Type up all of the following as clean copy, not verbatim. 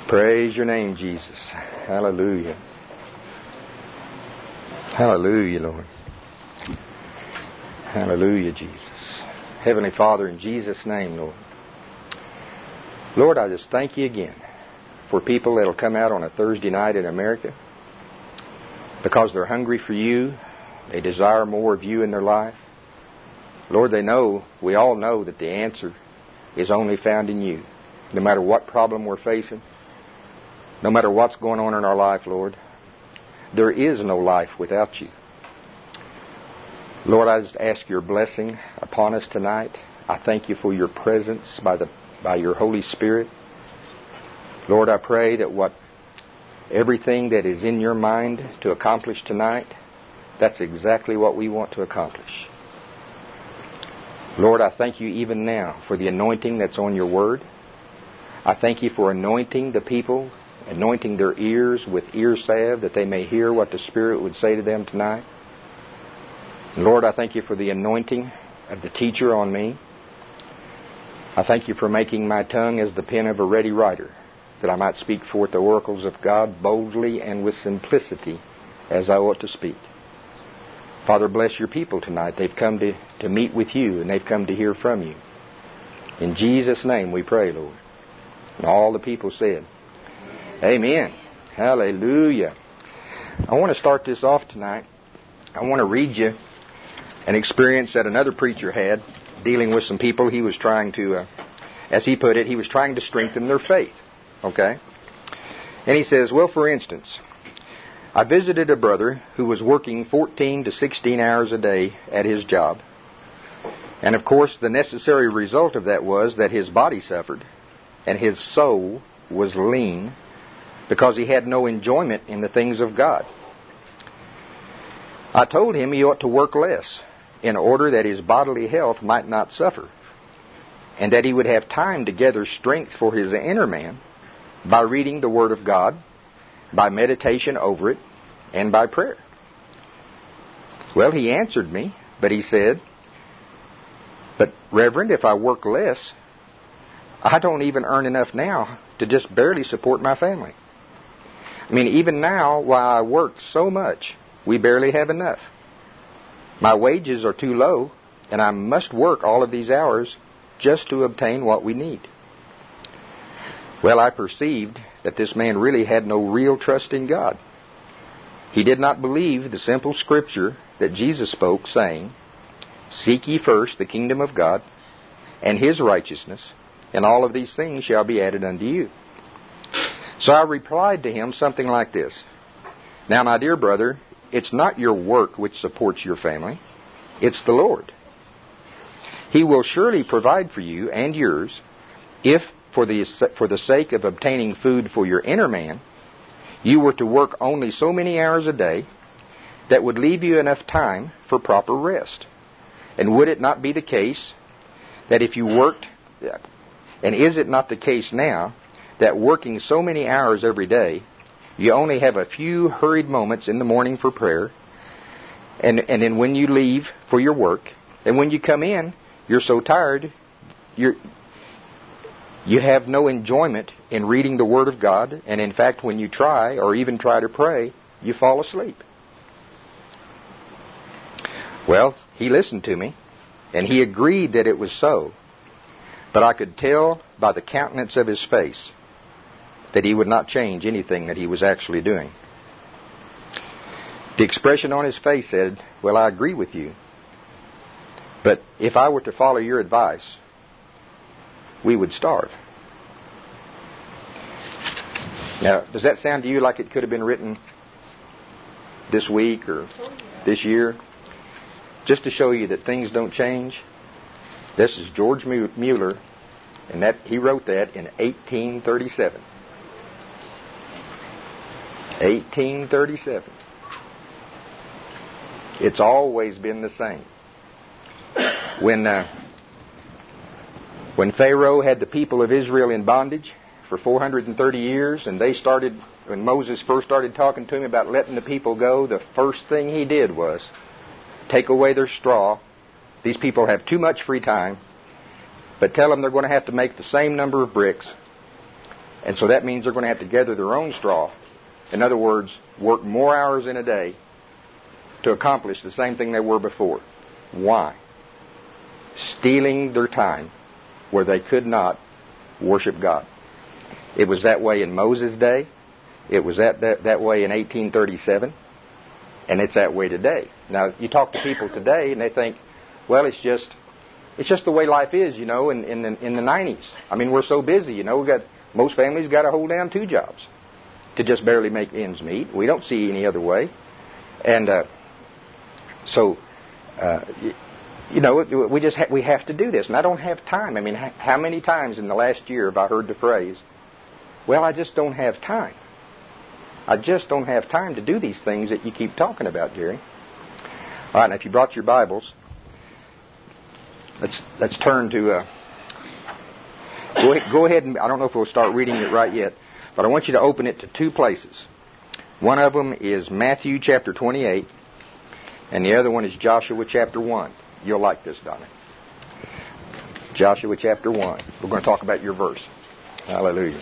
Praise your name, Jesus. Hallelujah. Hallelujah, Lord. Hallelujah, Jesus. Heavenly Father, in Jesus' name, Lord. Lord, I just thank you again for people that will come out on a Thursday night in America because they're hungry for you. They desire more of you in their life. Lord, we all know that the answer is only found in you. No matter what problem we're facing, no matter what's going on in our life, Lord, there is no life without you. Lord, I just ask your blessing upon us tonight. I thank you for your presence by your Holy Spirit. Lord, I pray that everything that is in your mind to accomplish tonight, that's exactly what we want to accomplish. Lord, I thank you even now for the anointing that's on your word. I thank you for anointing the people, anointing their ears with ear salve that they may hear what the Spirit would say to them tonight. And Lord, I thank you for the anointing of the teacher on me. I thank you for making my tongue as the pen of a ready writer, that I might speak forth the oracles of God boldly and with simplicity as I ought to speak. Father, bless your people tonight. They've come to meet with you, and they've come to hear from you. In Jesus' name we pray, Lord. And all the people said, Amen. Hallelujah. I want to start this off tonight. I want to read you an experience that another preacher had dealing with some people. He was trying to, as he put it, he was trying to strengthen their faith. Okay? And he says, well, for instance, I visited a brother who was working 14 to 16 hours a day at his job. And of course, the necessary result of that was that his body suffered and his soul was lean because he had no enjoyment in the things of God. I told him he ought to work less in order that his bodily health might not suffer, and that he would have time to gather strength for his inner man by reading the Word of God, by meditation over it, and by prayer. Well, he answered me, but he said, but Reverend, if I work less, I don't even earn enough now to just barely support my family. I mean, even now, while I work so much, we barely have enough. My wages are too low, and I must work all of these hours just to obtain what we need. Well, I perceived that this man really had no real trust in God. He did not believe the simple scripture that Jesus spoke, saying, Seek ye first the kingdom of God and His righteousness, and all of these things shall be added unto you. So I replied to him something like this. Now, my dear brother, it's not your work which supports your family. It's the Lord. He will surely provide for you and yours if, for the sake of obtaining food for your inner man, you were to work only so many hours a day that would leave you enough time for proper rest. And would it not be the case that if you worked, and is it not the case now, that working so many hours every day, you only have a few hurried moments in the morning for prayer, and then when you leave for your work, and when you come in, you're so tired, you have no enjoyment in reading the Word of God, and in fact, when you try, or even try to pray, you fall asleep. Well, he listened to me, and he agreed that it was so, but I could tell by the countenance of his face that he would not change anything that he was actually doing. The expression on his face said, well, I agree with you, but if I were to follow your advice, we would starve. Now, does that sound to you like it could have been written this week or this year? Just to show you that things don't change. This is George Mueller, and he wrote that in 1837. 1837. It's always been the same. When Pharaoh had the people of Israel in bondage for 430 years, and when Moses first started talking to him about letting the people go, the first thing he did was take away their straw. These people have too much free time, but tell them they're going to have to make the same number of bricks, And so that means they're going to have to gather their own straw. In other words, work more hours in a day to accomplish the same thing they were before. Why? Stealing their time where they could not worship God. It was that way in Moses' day. It was that way in 1837. And it's that way today. Now, you talk to people today and they think, well, it's just the way life is, in the 90s. I mean, we're so busy, most families got to hold down 2 jobs to just barely make ends meet. We don't see any other way. And we have to do this. And I don't have time. I mean, how many times in the last year have I heard the phrase, well, I just don't have time. I just don't have time to do these things that you keep talking about, Gary. All right, now if you brought your Bibles, let's turn to... Go ahead and... I don't know if we'll start reading it right yet, but I want you to open it to 2 places. One of them is Matthew chapter 28, and the other one is Joshua chapter 1. You'll like this, Donna. Joshua chapter 1. We're going to talk about your verse. Hallelujah.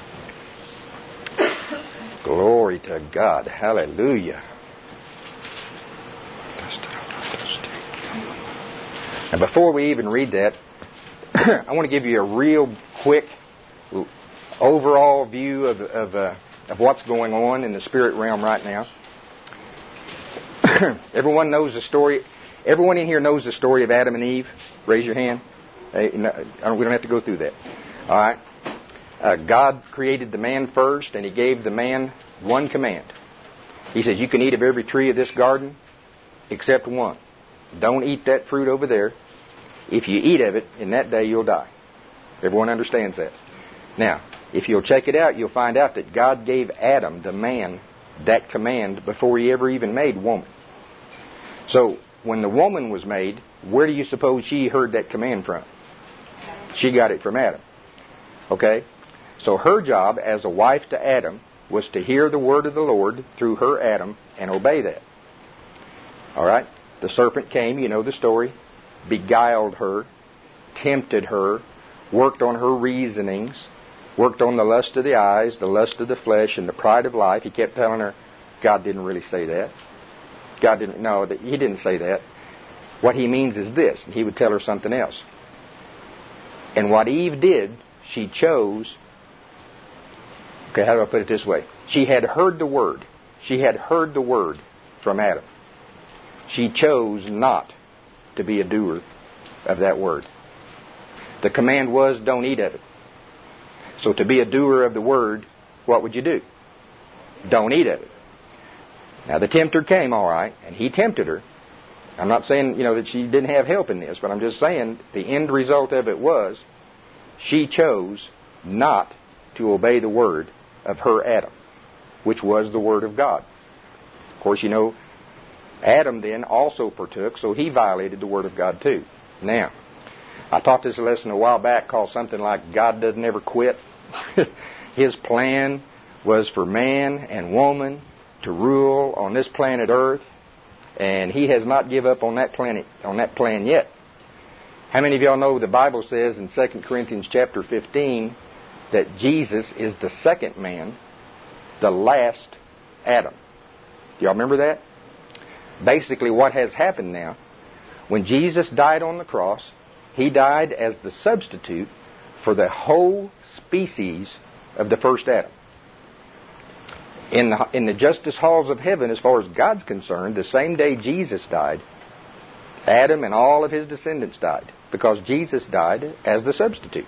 Glory to God. Hallelujah. And before we even read that, I want to give you a real quick overall view of what's going on in the spirit realm right now. Everyone knows the story. Everyone in here knows the story of Adam and Eve. Raise your hand. We don't have to go through that. All right. God created the man first, and He gave the man one command. He says, you can eat of every tree of this garden except one. Don't eat that fruit over there. If you eat of it, in that day you'll die. Everyone understands that. Now, if you'll check it out, you'll find out that God gave Adam, the man, that command before He ever even made woman. So, when the woman was made, where do you suppose she heard that command from? She got it from Adam. Okay? So her job as a wife to Adam was to hear the word of the Lord through her Adam and obey that. All right? The serpent came, you know the story, beguiled her, tempted her, worked on her reasonings, worked on the lust of the eyes, the lust of the flesh, and the pride of life. He kept telling her, God didn't really say that. He didn't say that. What He means is this. And He would tell her something else. And what Eve did, she chose... Okay, how do I put it this way? She had heard the word. She had heard the word from Adam. She chose not to be a doer of that word. The command was, don't eat of it. So to be a doer of the word, what would you do? Don't eat of it. Now the tempter came, all right, and he tempted her. I'm not saying, that she didn't have help in this, but I'm just saying the end result of it was she chose not to obey the word of her Adam, which was the word of God. Of course, Adam then also partook, so he violated the word of God too. Now, I taught this lesson a while back called something like God Doesn't Ever Quit. His plan was for man and woman to rule on this planet Earth, and He has not given up on that plan yet. How many of y'all know the Bible says in 2 Corinthians chapter 15 that Jesus is the second man, the last Adam? Do y'all remember that? Basically what has happened now, when Jesus died on the cross, He died as the substitute for the whole species of the first Adam. In the justice halls of heaven, as far as God's concerned, the same day Jesus died, Adam and all of his descendants died, because Jesus died as the substitute.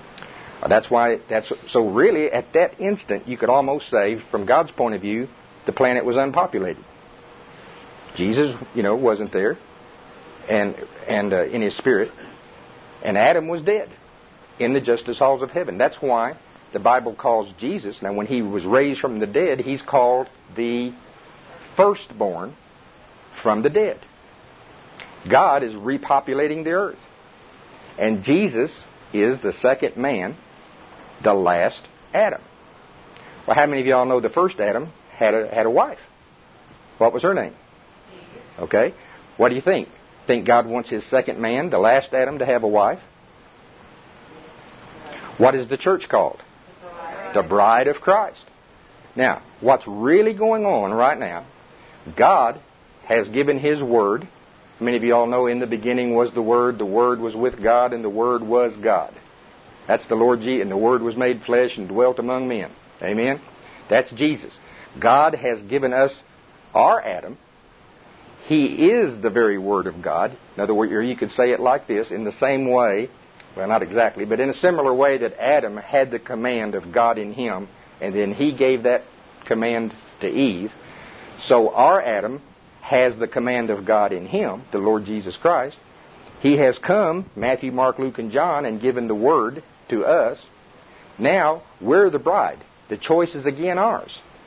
So really, at that instant, you could almost say, from God's point of view, the planet was unpopulated. Jesus, wasn't there, and in His spirit, and Adam was dead in the justice halls of heaven. That's why the Bible calls Jesus, now when He was raised from the dead, He's called the firstborn from the dead. God is repopulating the earth. And Jesus is the second man, the last Adam. Well, how many of y'all know the first Adam had a wife? What was her name? Okay. What do you think? Think God wants His second man, the last Adam, to have a wife? What is the church called? The bride of Christ. Now, what's really going on right now, God has given His Word. Many of you all know in the beginning was the Word was with God, and the Word was God. That's the Lord Jesus, and the Word was made flesh and dwelt among men. Amen? That's Jesus. God has given us our Adam. He is the very Word of God. In other words, or you could say it like this, in the same way, well, not exactly, but in a similar way that Adam had the command of God in him, and then he gave that command to Eve. So our Adam has the command of God in him, the Lord Jesus Christ. He has come, Matthew, Mark, Luke, and John, and given the Word to us. Now, we're the bride. The choice is again ours.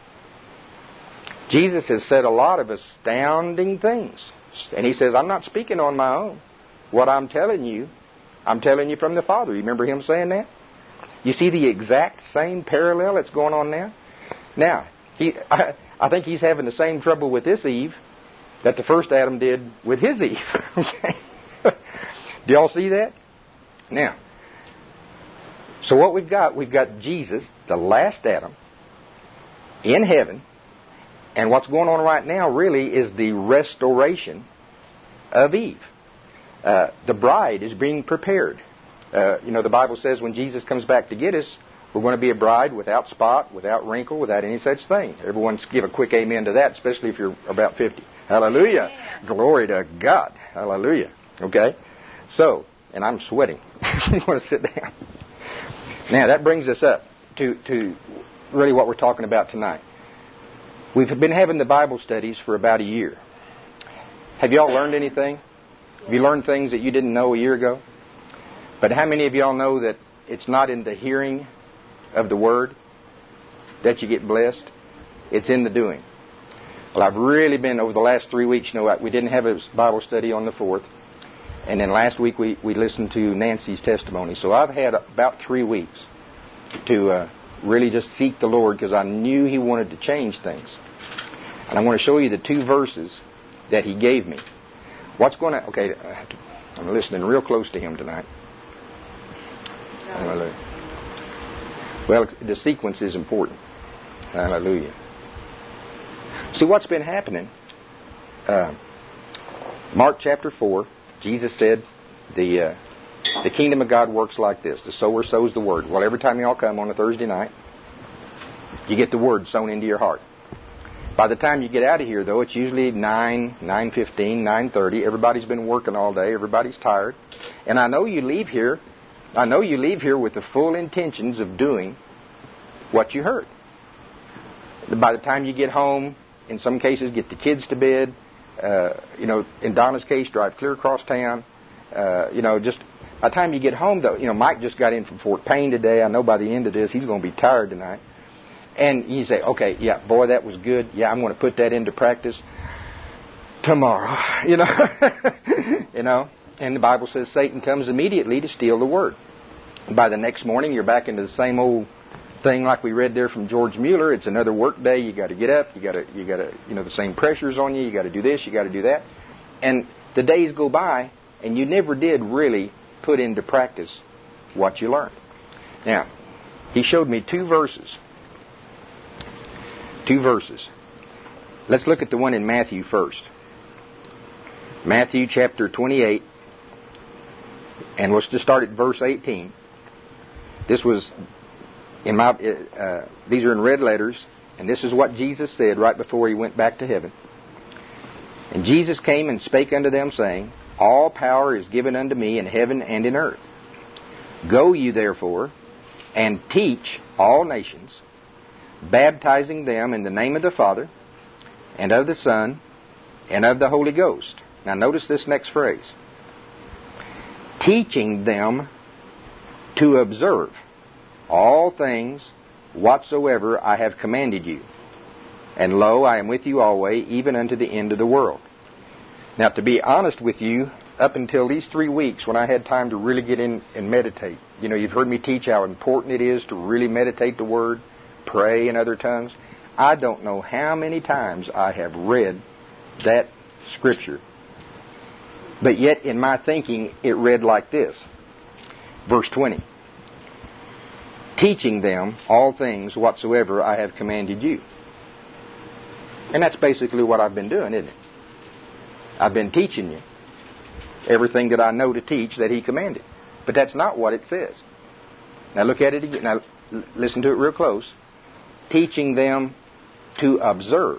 Jesus has said a lot of astounding things. And He says, I'm not speaking on my own. What I'm telling you from the Father. You remember Him saying that? You see the exact same parallel that's going on now? Now, I think He's having the same trouble with this Eve that the first Adam did with his Eve. Okay? Do y'all see that? Now, so what we've got Jesus, the last Adam, in heaven, and what's going on right now really is the restoration of Eve. The bride is being prepared. The Bible says when Jesus comes back to get us, we're going to be a bride without spot, without wrinkle, without any such thing. Everyone give a quick amen to that, especially if you're about 50. Hallelujah. Amen. Glory to God. Hallelujah. Okay? So, and I'm sweating. You want to sit down. Now, that brings us up to really what we're talking about tonight. We've been having the Bible studies for about a year. Have y'all learned anything? Have you learned things that you didn't know a year ago? But how many of y'all know that it's not in the hearing of the Word that you get blessed? It's in the doing. Well, I've really been, over the last 3 weeks, we didn't have a Bible study on the 4th. And then last week we listened to Nancy's testimony. So I've had about 3 weeks to really just seek the Lord because I knew He wanted to change things. And I want to show you the 2 verses that He gave me. What's going to... Okay, I'm listening real close to Him tonight. Hallelujah. Well, the sequence is important. Hallelujah. See, what's been happening, Mark chapter 4, Jesus said, the kingdom of God works like this. The sower sows the word. Well, every time you all come on a Thursday night, you get the word sown into your heart. By the time you get out of here, though, it's usually 9, 9:15, 9:30. Everybody's been working all day. Everybody's tired. And I know you leave here with the full intentions of doing what you heard. By the time you get home, in some cases, get the kids to bed. In Donna's case, drive clear across town. Just by the time you get home, though, Mike just got in from Fort Payne today. I know by the end of this, he's going to be tired tonight. And you say, okay, yeah, boy, that was good. Yeah, I'm going to put that into practice tomorrow. And the Bible says Satan comes immediately to steal the word. By the next morning, you're back into the same old thing like we read there from George Mueller. It's another work day. You got to get up. You got to, the same pressures on you. You got to do this. You got to do that. And the days go by, and you never did really put into practice what you learned. Now, he showed me 2 verses. 2 verses. Let's look at the one in Matthew first. Matthew chapter 28, and let's just start at verse 18. This was these are in red letters, and this is what Jesus said right before He went back to heaven. And Jesus came and spake unto them, saying, All power is given unto me in heaven and in earth. Go ye therefore, and teach all nations, baptizing them in the name of the Father, and of the Son, and of the Holy Ghost. Now notice this next phrase. Teaching them to observe all things whatsoever I have commanded you. And lo, I am with you always, even unto the end of the world. Now, to be honest with you, up until these 3 weeks when I had time to really get in and meditate, you've heard me teach how important it is to really meditate the Word, pray in other tongues. I don't know how many times I have read that Scripture. But yet, in my thinking, it read like this. Verse 20. teaching them all things whatsoever I have commanded you. And that's basically what I've been doing, isn't it? I've been teaching you everything that I know to teach that He commanded. But that's not what it says. Now look at it again. Now listen to it real close. Teaching them to observe.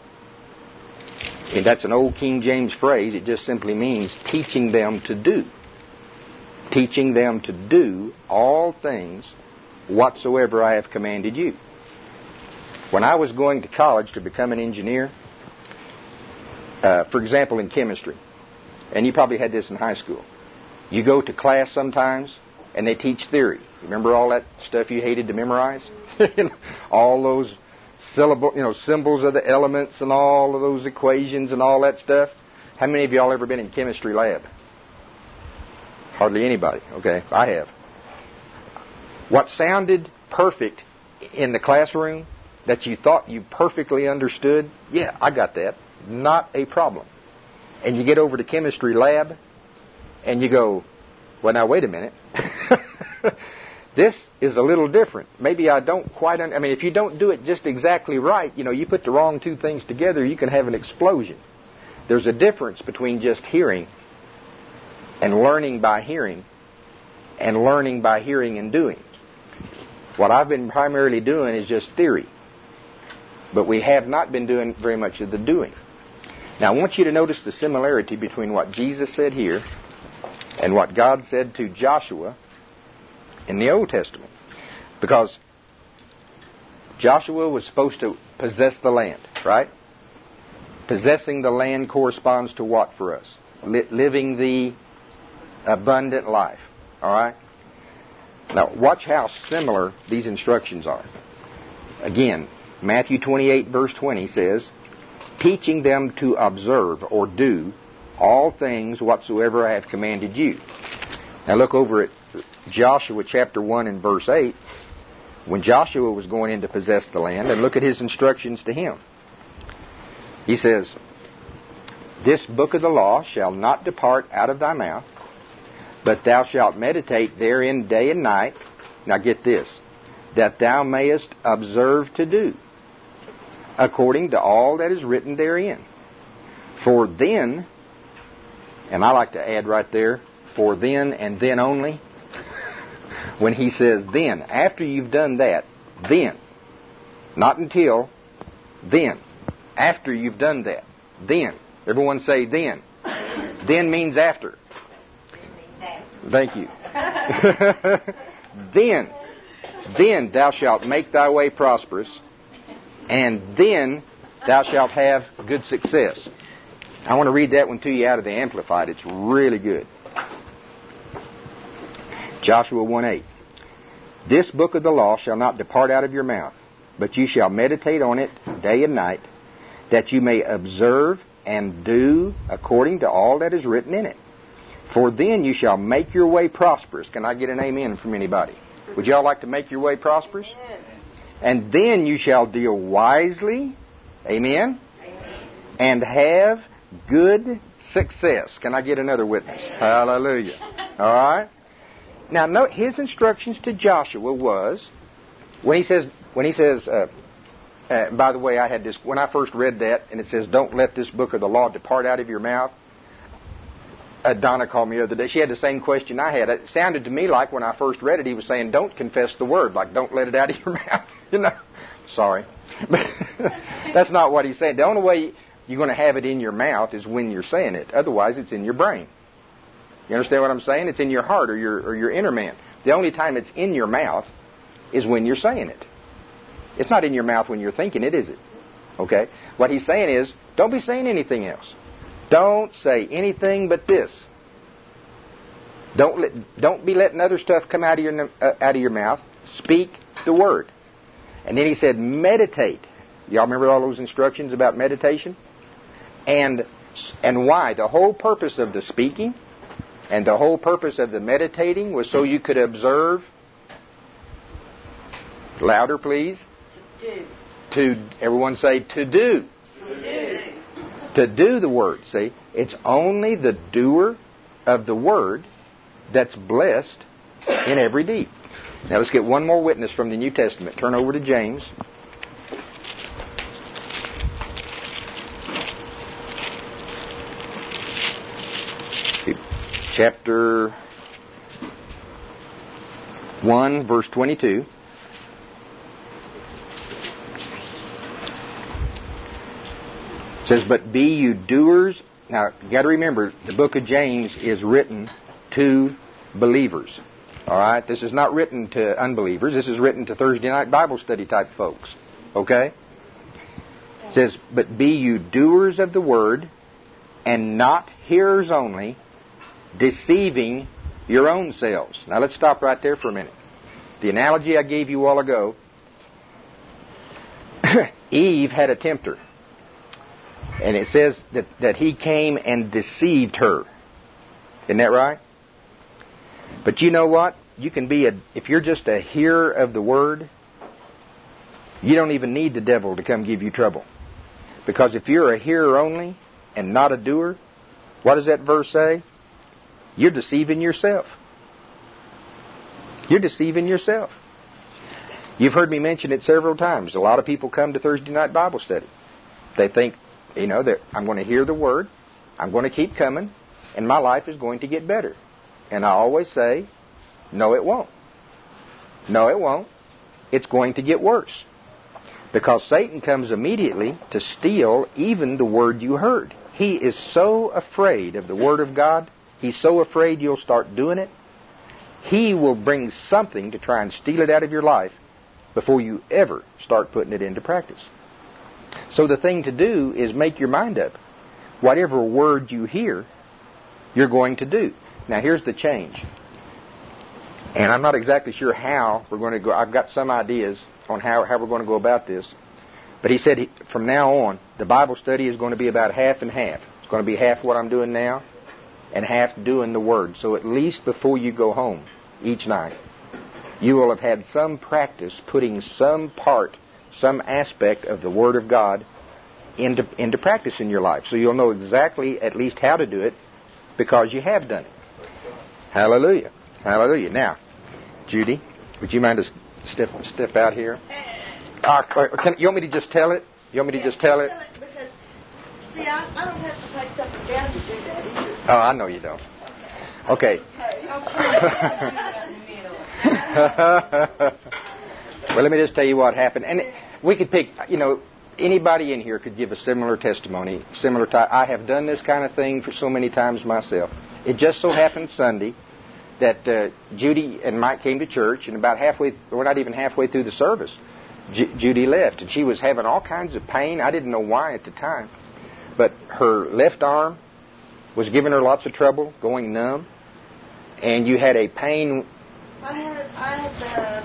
And that's an old King James phrase. It just simply means teaching them to do. Teaching them to do all things whatsoever I have commanded you. When I was going to college to become an engineer, for example in chemistry, and you probably had this in high school, you go to class sometimes and they teach theory. Remember all that stuff you hated to memorize? All those symbols of the elements and all of those equations and all that stuff. How many of y'all ever been in chemistry lab? Hardly anybody. Okay, I have. What sounded perfect in the classroom that you thought you perfectly understood, yeah, I got that. Not a problem. And you get over to chemistry lab and you go, well, now wait a minute. This is a little different. Maybe I don't quite if you don't do it just exactly right, you put the wrong two things together, you can have an explosion. There's a difference between just hearing and learning by hearing and learning by hearing and doing. What I've been primarily doing is just theory. But we have not been doing very much of the doing. Now I want you to notice the similarity between what Jesus said here and what God said to Joshua in the Old Testament. Because Joshua was supposed to possess the land, right? Possessing the land corresponds to what for us? Living the abundant life, all right? Now watch how similar these instructions are. Again, Matthew 28 verse 20 says, teaching them to observe or do all things whatsoever I have commanded you. Now look over at Joshua chapter 1 and verse 8, when Joshua was going in to possess the land, and look at his instructions to him. He says, this book of the law shall not depart out of thy mouth, but thou shalt meditate therein day and night. Now get this, that thou mayest observe to do, according to all that is written therein. For then, and I like to add right there, for then and then only, when he says then, after you've done that, then, not until, then, after you've done that, then. Everyone say then. Then means after. Thank you. Then thou shalt make thy way prosperous, and then thou shalt have good success. I want to read that one to you out of the Amplified. It's really good. Joshua 1:8. This book of the law shall not depart out of your mouth, but you shall meditate on it day and night, that you may observe and do according to all that is written in it. For then you shall make your way prosperous. Can I get an amen from anybody? Would y'all like to make your way prosperous? And then you shall deal wisely, amen, and have good success. Can I get another witness? Hallelujah. All right. Now note his instructions to Joshua was, when he says, by the way, I had this, when I first read that, and it says, don't let this book of the law depart out of your mouth. Donna called me the other day. She had the same question I had. It sounded to me like when I first read it, he was saying, don't confess the word, like don't let it out of your mouth. Sorry. But that's not what he's saying. The only way you're going to have it in your mouth is when you're saying it. Otherwise, it's in your brain. You understand what I'm saying? It's in your heart or your inner man. The only time it's in your mouth is when you're saying it. It's not in your mouth when you're thinking it, is it? Okay? What he's saying is, don't be saying anything else. Don't say anything but this. Don't be letting other stuff come out of your mouth. Speak the word. And then he said, meditate. Y'all remember all those instructions about meditation? And why? The whole purpose of the speaking and the whole purpose of the meditating was so you could observe. Louder, please. Everyone say, to do. To do. To do the word. See, it's only the doer of the word that's blessed in every deed. Now let's get one more witness from the New Testament. Turn over to James. Chapter 1, verse 22. It says, "But be you doers." Now, you got to remember, the book of James is written to believers. All right? This is not written to unbelievers. This is written to Thursday night Bible study type folks. Okay? It says, "But be you doers of the word, and not hearers only, deceiving your own selves." Now, let's stop right there for a minute. The analogy I gave you a while ago, Eve had a tempter. And it says that he came and deceived her. Isn't that right? But you know what? You can be if you're just a hearer of the word, you don't even need the devil to come give you trouble. Because if you're a hearer only and not a doer, what does that verse say? You're deceiving yourself. You're deceiving yourself. You've heard me mention it several times. A lot of people come to Thursday night Bible study. They think, that I'm going to hear the word, I'm going to keep coming, and my life is going to get better. And I always say, no, it won't. No, it won't. It's going to get worse. Because Satan comes immediately to steal even the word you heard. He is so afraid of the word of God. He's so afraid you'll start doing it. He will bring something to try and steal it out of your life before you ever start putting it into practice. So the thing to do is make your mind up. Whatever word you hear, you're going to do. Now here's the change. And I'm not exactly sure how we're going to go. I've got some ideas on how we're going to go about this. But he said from now on, the Bible study is going to be about half and half. It's going to be half what I'm doing now and half doing the Word. So at least before you go home each night, you will have had some practice putting some part, some aspect of the Word of God into practice in your life. So you'll know exactly at least how to do it because you have done it. Hallelujah. Hallelujah. Now, Judy, would you mind to step out here? You want me to just tell it? You want me to just tell it? Because, see, I don't have to take something down to do that either. Oh, I know you don't. Okay. Well, let me just tell you what happened. And we could pick, anybody in here could give a similar testimony, similar type. I have done this kind of thing for so many times myself. It just so happened Sunday that Judy and Mike came to church, and about we're not even halfway through the service, Judy left, and she was having all kinds of pain. I didn't know why at the time, but her left arm was giving her lots of trouble, going numb, and you had a pain. I had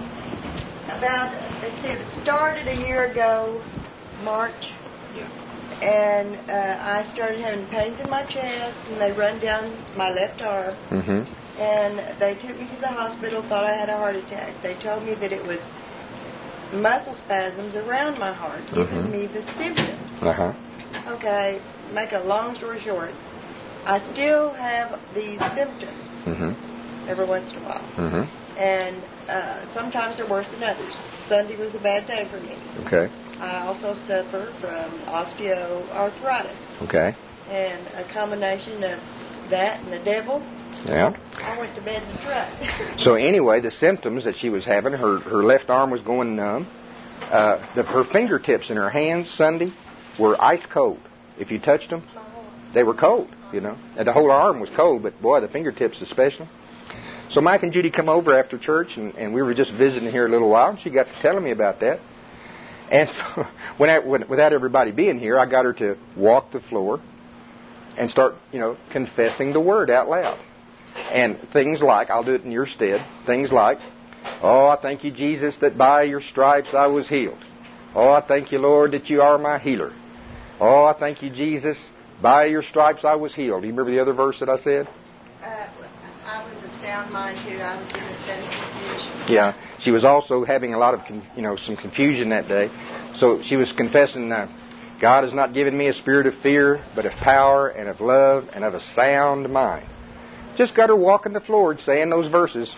it started a year ago, March, and I started having pains in my chest, and they run down my left arm. Mm-hmm. And they took me to the hospital, thought I had a heart attack. They told me that it was muscle spasms around my heart, giving me the symptoms. Uh-huh. Okay, make a long story short, I still have these symptoms every once in a while. Mm-hmm. And sometimes they're worse than others. Sunday was a bad day for me. Okay. I also suffer from osteoarthritis. Okay. And a combination of that and the devil. Yeah. I went to bed in the truck. So anyway, the symptoms that she was having, her left arm was going numb. Her fingertips in her hands Sunday were ice cold. If you touched them, they were cold, And the whole arm was cold, but boy, the fingertips especially. So Mike and Judy come over after church, and we were just visiting here a little while, and she got to telling me about that. And so without everybody being here, I got her to walk the floor and start, confessing the word out loud. And things like, I'll do it in your stead, things like, "Oh, I thank you, Jesus, that by your stripes I was healed. Oh, I thank you, Lord, that you are my healer. Oh, I thank you, Jesus, by your stripes I was healed." Do you remember the other verse that I said? I was of sound mind, too. I was in a state of confusion. Yeah. She was also having a lot of, some confusion that day. So she was confessing, God has not given me a spirit of fear, but of power and of love and of a sound mind. Just got her walking the floor saying those verses.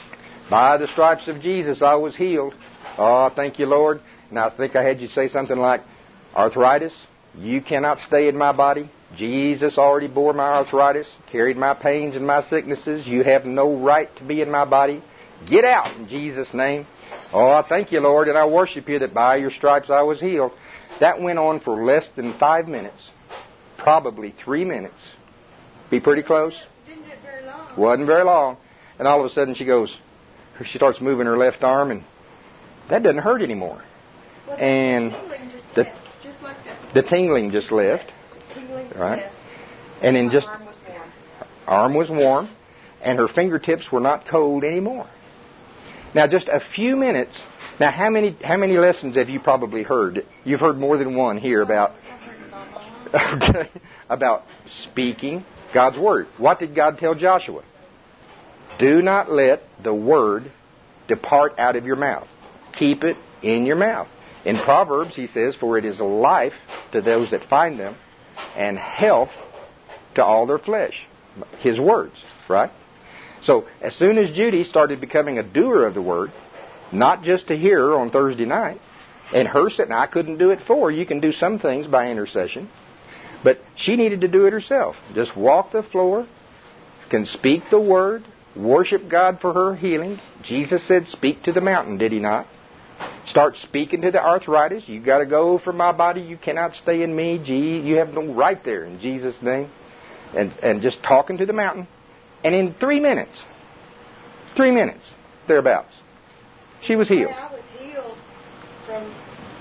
By the stripes of Jesus, I was healed. Oh, thank you, Lord. And I think I had you say something like, arthritis, you cannot stay in my body. Jesus already bore my arthritis, carried my pains and my sicknesses. You have no right to be in my body. Get out in Jesus' name. Oh, I thank you, Lord, and I worship you that by your stripes I was healed. That went on for less than 5 minutes. Probably 3 minutes. Be pretty close. Didn't get very long. Wasn't very long. And all of a sudden she starts moving her left arm, and that doesn't hurt anymore. Well, And tingling just the- left, just like that. The tingling just left. Tingling Right. left. And in My just arm was warm. arm was warm, and her fingertips were not cold anymore. Now, just a few minutes. Now, how many lessons have you probably heard? You've heard more than one here about okay, about speaking God's word. What did God tell Joshua? Do not let the word depart out of your mouth. Keep it in your mouth. In Proverbs, he says, for it is life to those that find them, and health to all their flesh. His words, right? So, as soon as Judy started becoming a doer of the word, not just a hearer on Thursday night, and her sitting, I couldn't do it for her. You can do some things by intercession, but she needed to do it herself. Just walk the floor, can speak the word, worship God for her healing. Jesus said, speak to the mountain, did he not? Start speaking to the arthritis. You got to go from my body. You cannot stay in me. You have no right there in Jesus' name. And just talking to the mountain. And in 3 minutes, thereabouts, she was healed. I was healed from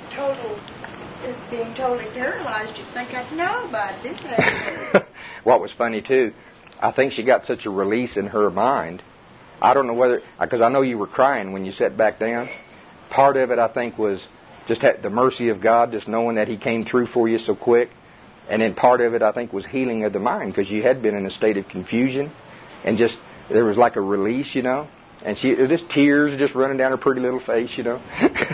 being totally paralyzed. You'd think I'd know about this. What was funny, too, I think she got such a release in her mind. I don't know whether, because I know you were crying when you sat back down. Part of it, I think, was just the mercy of God, just knowing that he came through for you so quick. And then part of it, I think, was healing of the mind, because you had been in a state of confusion. And just, there was like a release, you know. And just tears just running down her pretty little face, you know.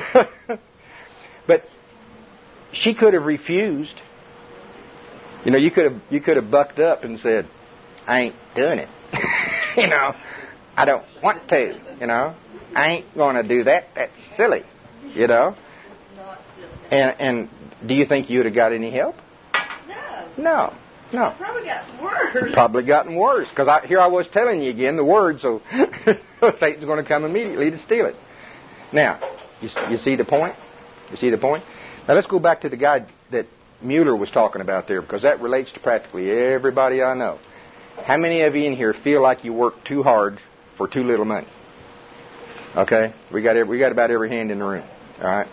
But she could have refused. You know, you could have bucked up and said, I ain't doing it. You know, I don't want to, you know. I ain't going to do that. That's silly, you know. And do you think you would have got any help? No. Probably got worse. Probably gotten worse. Because here I was telling you again the word, so Satan's going to come immediately to steal it. Now, you see the point? You see the point? Now let's go back to the guy that Mueller was talking about there, because that relates to practically everybody I know. How many of you in here feel like you work too hard for too little money? Okay? We got about every hand in the room. All right?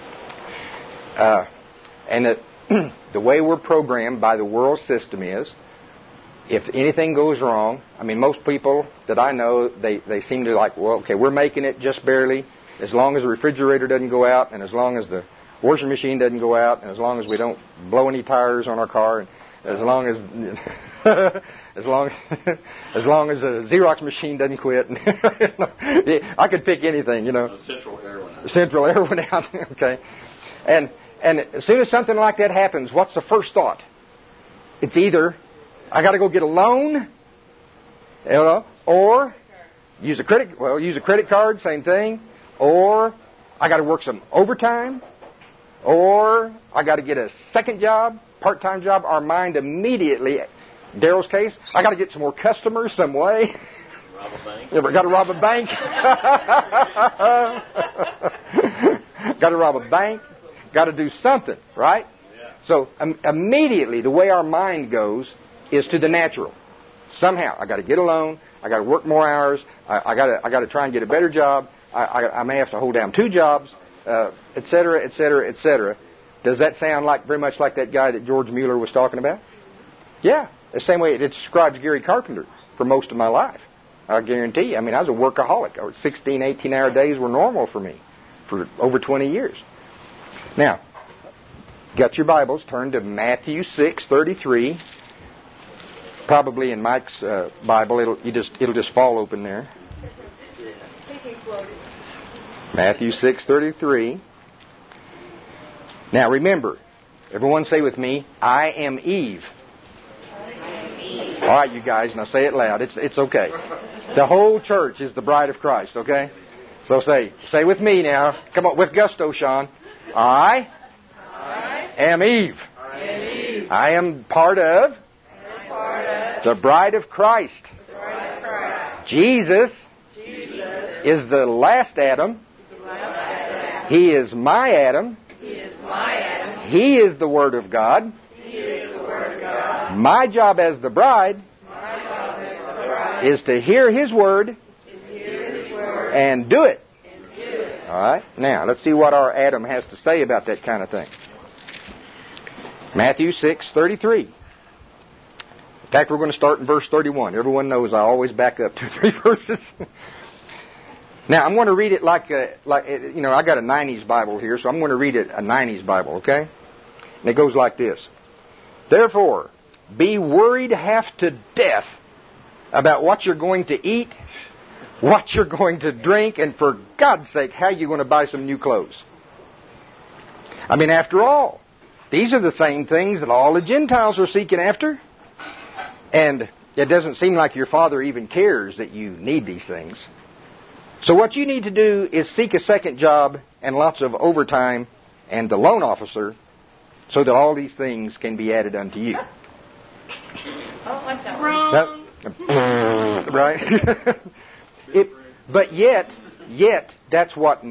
And the way we're programmed by the world system is, if anything goes wrong, I mean, most people that I know, they seem to like, well, okay, we're making it just barely, as long as the refrigerator doesn't go out, and as long as the washing machine doesn't go out, and as long as we don't blow any tires on our car, and as long as as long as the Xerox machine doesn't quit. I could pick anything, you know. Central air went out. Okay. And as soon as something like that happens, what's the first thought? It's either I got to go get a loan, you know, or use a credit card, same thing, or I got to work some overtime, or I got to get a second job, part-time job. Our mind immediately, Daryl's case, I got to get some more customers some way. Rob a bank. Ever got to rob a bank? Got to rob a bank. Got to do something, right? Yeah. So immediately, the way our mind goes is to the natural. Somehow, I got to get a loan. I got to work more hours. I got to try and get a better job. I may have to hold down 2 jobs, et cetera, et cetera, et cetera. Does that sound like very much like that guy that George Mueller was talking about? Yeah, the same way it describes Gary Carpenter for most of my life. I guarantee you. I mean, I was a workaholic. 16, 18-hour days were normal for me for over 20 years. Now, got your Bibles, turn to Matthew 6:33. Probably in Mike's Bible, it'll just fall open there. Matthew 6:33. Now remember, everyone say with me, I am Eve. right, you guys, now say it loud. It's okay. The whole church is the bride of Christ, okay? So say with me now. Come on, with gusto, Sean. I am Eve. I am part of the bride of Christ. Jesus is the last Adam. He is my Adam. He is the Word of God. My job as the bride is to hear His Word and do it. All right? Now, let's see what our Adam has to say about that kind of thing. Matthew 6:33. In fact, we're going to start in verse 31. Everyone knows I always back up 2-3 verses. Now, I'm going to read it I got a 90s Bible here, so I'm going to read it a 90s Bible, okay? And it goes like this. Therefore, be worried half to death about what you're going to eat, what you're going to drink, and for God's sake, how you're going to buy some new clothes. I mean, after all, these are the same things that all the Gentiles are seeking after. And it doesn't seem like your Father even cares that you need these things. So what you need to do is seek a second job and lots of overtime and the loan officer so that all these things can be added unto you. I don't like that one. Right? But yet, that's what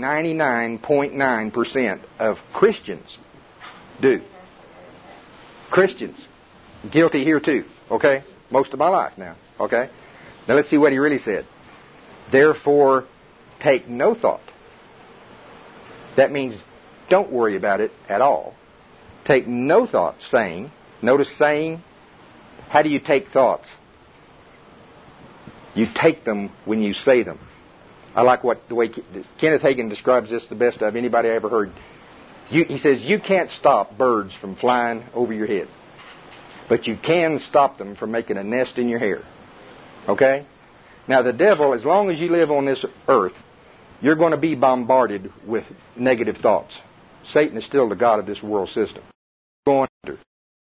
99.9% of Christians do. Christians. Guilty here too. Okay? Most of my life now. Okay? Now let's see what he really said. Therefore, take no thought. That means don't worry about it at all. Take no thought, saying. Notice saying. How do you take thoughts? You take them when you say them. I like the way Kenneth Hagin describes this the best of anybody I ever heard. He says, you can't stop birds from flying over your head. But you can stop them from making a nest in your hair. Okay? Now the devil, as long as you live on this earth, you're going to be bombarded with negative thoughts. Satan is still the god of this world system. Going under.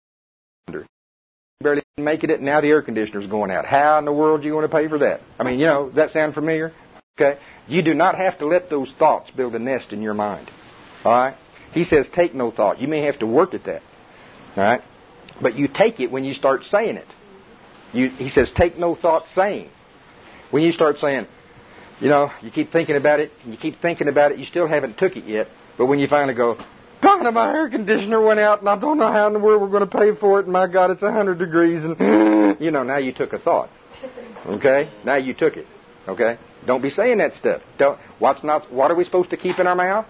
Barely making it, now the air conditioner's going out. How in the world are you going to pay for that? I mean, does that sound familiar? Okay? You do not have to let those thoughts build a nest in your mind. All right? He says take no thought. You may have to work at that. All right? But you take it when you start saying it. He says take no thought saying. When you start saying, you keep thinking about it, and you keep thinking about it, you still haven't took it yet. But when you finally go, God, my air conditioner went out, and I don't know how in the world we're going to pay for it, and my God, it's 100 degrees, and, now you took a thought. Okay? Now you took it. Okay? Don't be saying that stuff. What are we supposed to keep in our mouth?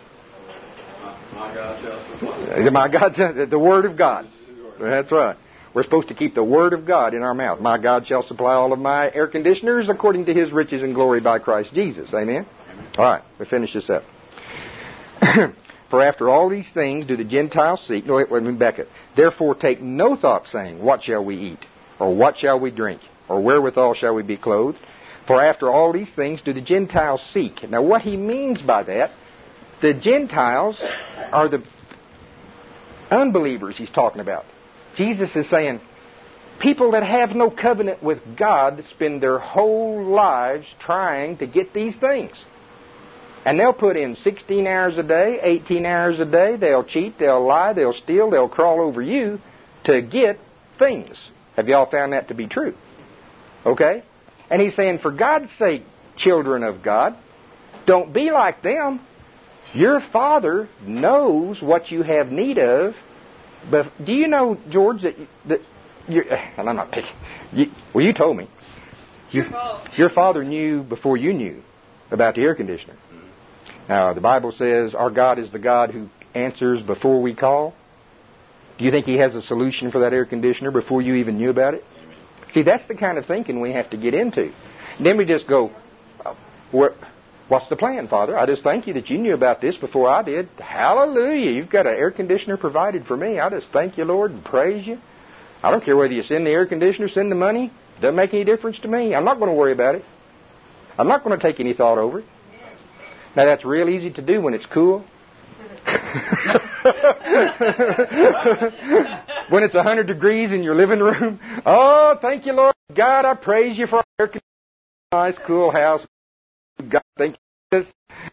My God, the Word of God. That's right. We're supposed to keep the Word of God in our mouth. My God shall supply all of my air conditioners according to His riches and glory by Christ Jesus. Amen? All right, we finish this up. For after all these things do the Gentiles seek. No, wait, let me back it. Therefore take no thought saying, what shall we eat? Or what shall we drink? Or wherewithal shall we be clothed? For after all these things do the Gentiles seek. Now what he means by that, the Gentiles are the unbelievers he's talking about. Jesus is saying, people that have no covenant with God spend their whole lives trying to get these things. And they'll put in 16 hours a day, 18 hours a day. They'll cheat, they'll lie, they'll steal, they'll crawl over you to get things. Have y'all found that to be true? Okay? And he's saying, for God's sake, children of God, don't be like them. Your Father knows what you have need of. But do you know, George, that you're, and I'm not picking. You told me. Your Father knew before you knew about the air conditioner. Now, the Bible says our God is the God who answers before we call. Do you think He has a solution for that air conditioner before you even knew about it? See, that's the kind of thinking we have to get into. And then we just go, what's the plan, Father? I just thank you that you knew about this before I did. Hallelujah. You've got an air conditioner provided for me. I just thank you, Lord, and praise you. I don't care whether you send the air conditioner, send the money. It doesn't make any difference to me. I'm not going to worry about it. I'm not going to take any thought over it. Now, that's real easy to do when it's cool. When it's 100 degrees in your living room. Oh, thank you, Lord God. I praise you for our air conditioning, nice, cool house. God, thank you.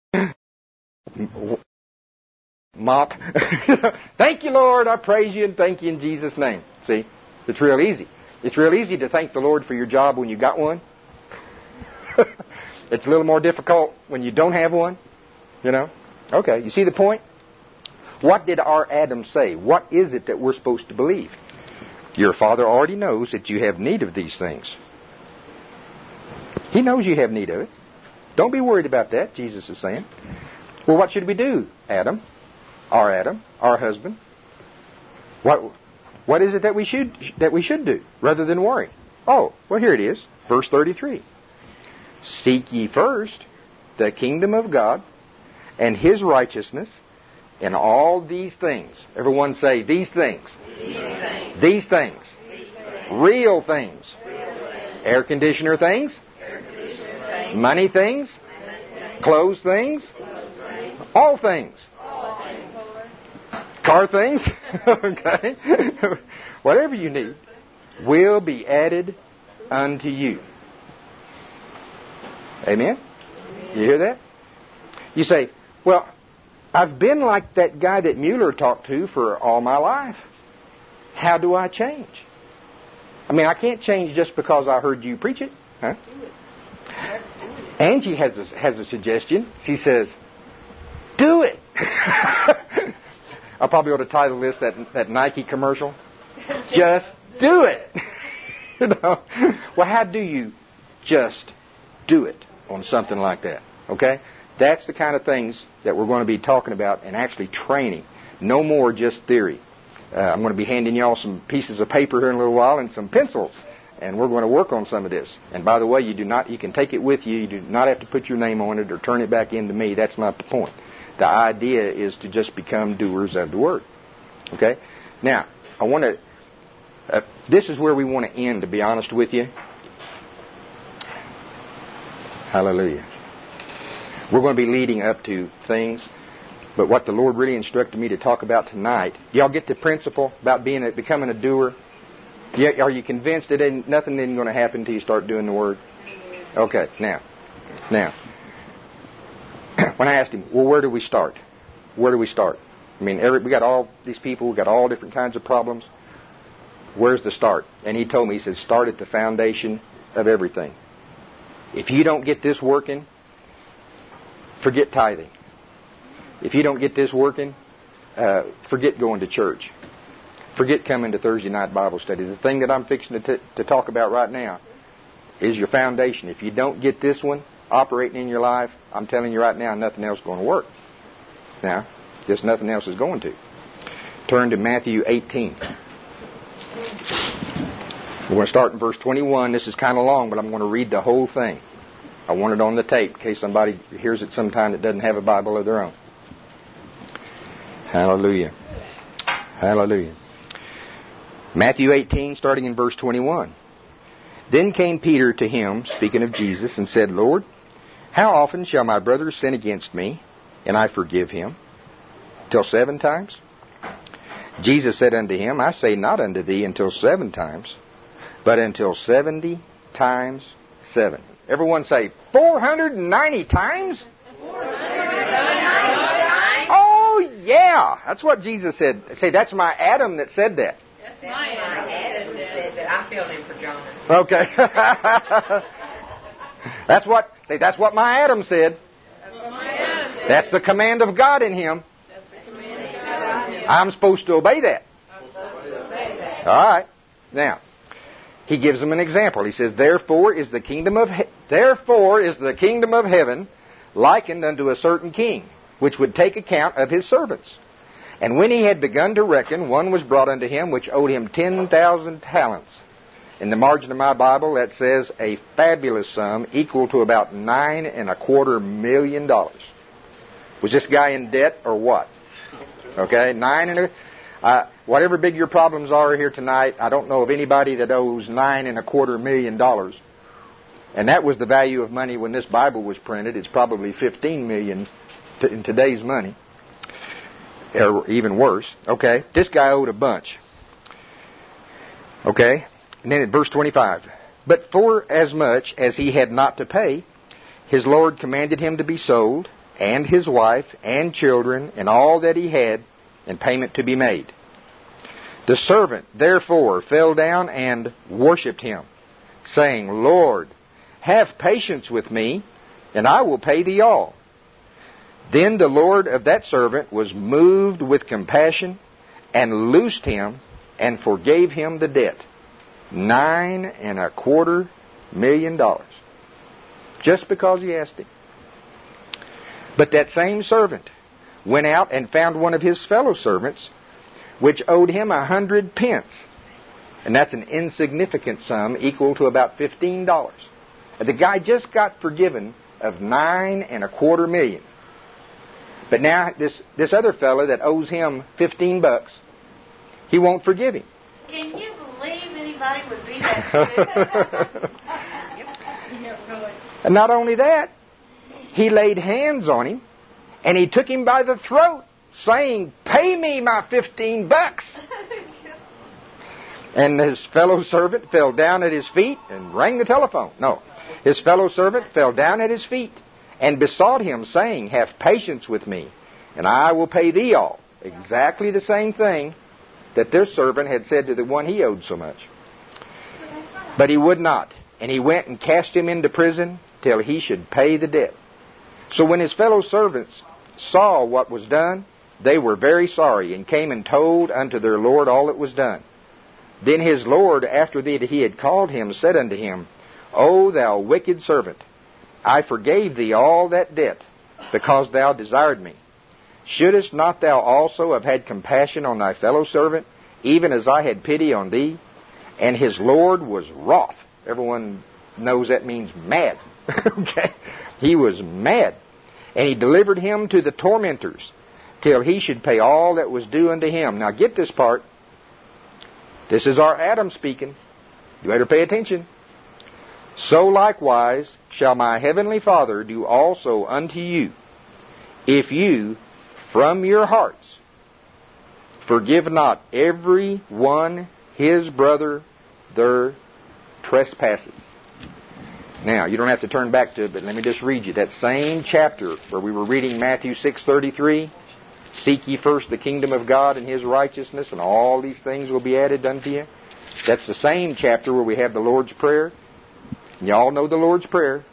Mop. Thank you, Lord. I praise you and thank you in Jesus' name. See, it's real easy. It's real easy to thank the Lord for your job when you got one. It's a little more difficult when you don't have one. You know? Okay, you see the point? What did our Adam say? What is it that we're supposed to believe? Your Father already knows that you have need of these things. He knows you have need of it. Don't be worried about that, Jesus is saying. Well, what should we do, Adam, our husband? What is it that we should do rather than worry? Oh, well, here it is, verse 33. Seek ye first the kingdom of God and His righteousness, and all these things. Everyone say, these things. These things. Real things. Air conditioner things. Money things. Clothes things. All things. Car things. Okay. Whatever you need will be added unto you. Amen? You hear that? You say, well, I've been like that guy that Mueller talked to for all my life. How do I change? I mean, I can't change just because I heard you preach it. Huh? Angie has a suggestion. She says, do it. I probably ought to title this that Nike commercial. Just do it. You know? Well, how do you just do it on something like that? Okay? That's the kind of things that we're going to be talking about and actually training. No more just theory. I'm going to be handing you all some pieces of paper here in a little while and some pencils. And we're going to work on some of this. And by the way, you can take it with you. You do not have to put your name on it or turn it back into me. That's not the point. The idea is to just become doers of the Word. Okay? Now, I want to... this is where we want to end, to be honest with you. Hallelujah. We're going to be leading up to things, but what the Lord really instructed me to talk about tonight, y'all get the principle about becoming a doer? Are you convinced that nothing isn't going to happen until you start doing the Word? Okay, now, when I asked him, well, where do we start? Where do we start? I mean, we got all these people, we got all different kinds of problems. Where's the start? And he told me, he said, start at the foundation of everything. If you don't get this working, forget tithing. If you don't get this working, forget going to church. Forget coming to Thursday night Bible study. The thing that I'm fixing to talk about right now is your foundation. If you don't get this one operating in your life, I'm telling you right now, nothing else is going to work. Now, just nothing else is going to. Turn to Matthew 18. We're going to start in verse 21. This is kind of long, but I'm going to read the whole thing. I want it on the tape in case somebody hears it sometime that doesn't have a Bible of their own. Hallelujah. Hallelujah. Matthew 18, starting in verse 21. Then came Peter to him, speaking of Jesus, and said, Lord, how often shall my brother sin against me, and I forgive him? Till 7 times? Jesus said unto him, I say not unto thee until 7 times, but until 70 times 7. Everyone say, 490 times? 490 times? Oh, yeah. That's what Jesus said. Say, that's my Adam that said that. That's my Adam that said that. I filled in for Jonah. Okay. That's what my Adam said. That's the command of God in him. I'm supposed to obey that. All right. Now, he gives them an example. He says, Therefore is the kingdom of heaven likened unto a certain king, which would take account of his servants. And when he had begun to reckon, one was brought unto him which owed him 10,000 talents. In the margin of my Bible, that says a fabulous sum equal to about $9.25 million. Was this guy in debt or what? Okay, whatever big your problems are here tonight, I don't know of anybody that owes $9.25 million. And that was the value of money when this Bible was printed. It's probably $15 million in today's money, or even worse. Okay, this guy owed a bunch. Okay? And then at verse 25. But for as much as he had not to pay, his Lord commanded him to be sold, and his wife, and children, and all that he had, and payment to be made. The servant therefore fell down and worshipped him, saying, Lord, have patience with me, and I will pay thee all. Then the Lord of that servant was moved with compassion, and loosed him, and forgave him the debt, $9.25 million, just because he asked him. But that same servant went out and found one of his fellow servants, which owed him 100 pence. And that's an insignificant sum equal to about $15. And the guy just got forgiven of $9.25 million. But now this other fellow that owes him $15, he won't forgive him. Can you believe anybody would be that good? And not only that, he laid hands on him, and he took him by the throat, saying, pay me my $15. And his fellow servant fell down at his feet and rang the telephone. No, his fellow servant fell down at his feet and besought him, saying, have patience with me, and I will pay thee all. Exactly the same thing that this servant had said to the one he owed so much. But he would not, and he went and cast him into prison till he should pay the debt. So when his fellow servants saw what was done, they were very sorry, and came and told unto their Lord all that was done. Then his Lord, after that he had called him, said unto him, O thou wicked servant, I forgave thee all that debt, because thou desired me. Shouldest not thou also have had compassion on thy fellow servant, even as I had pity on thee? And his Lord was wroth. Everyone knows that means mad. Okay? He was mad. And he delivered him to the tormentors, till he should pay all that was due unto him. Now get this part. This is our Adam speaking. You better pay attention. So likewise shall my heavenly Father do also unto you, if you from your hearts forgive not every one his brother their trespasses. Now, you don't have to turn back to it, but let me just read you that same chapter where we were reading Matthew 6:33. Seek ye first the kingdom of God and his righteousness, and all these things will be added unto you. That's the same chapter where we have the Lord's Prayer. And you all know the Lord's Prayer.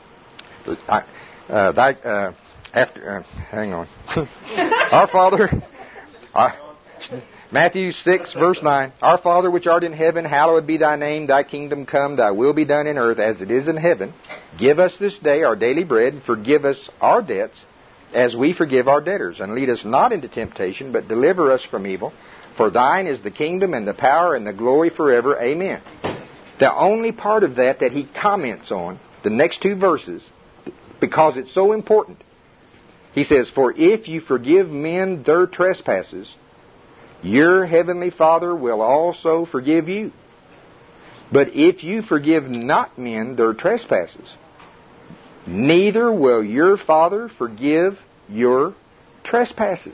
Hang on. Our Father, Matthew 6, verse 9. Our Father which art in heaven, hallowed be thy name. Thy kingdom come, thy will be done in earth as it is in heaven. Give us this day our daily bread, and forgive us our debts, as we forgive our debtors. And lead us not into temptation, but deliver us from evil. For thine is the kingdom, and the power, and the glory forever. Amen. The only part of that he comments on, the next two verses, because it's so important. He says, for if you forgive men their trespasses, your heavenly Father will also forgive you. But if you forgive not men their trespasses, neither will your Father forgive your trespasses.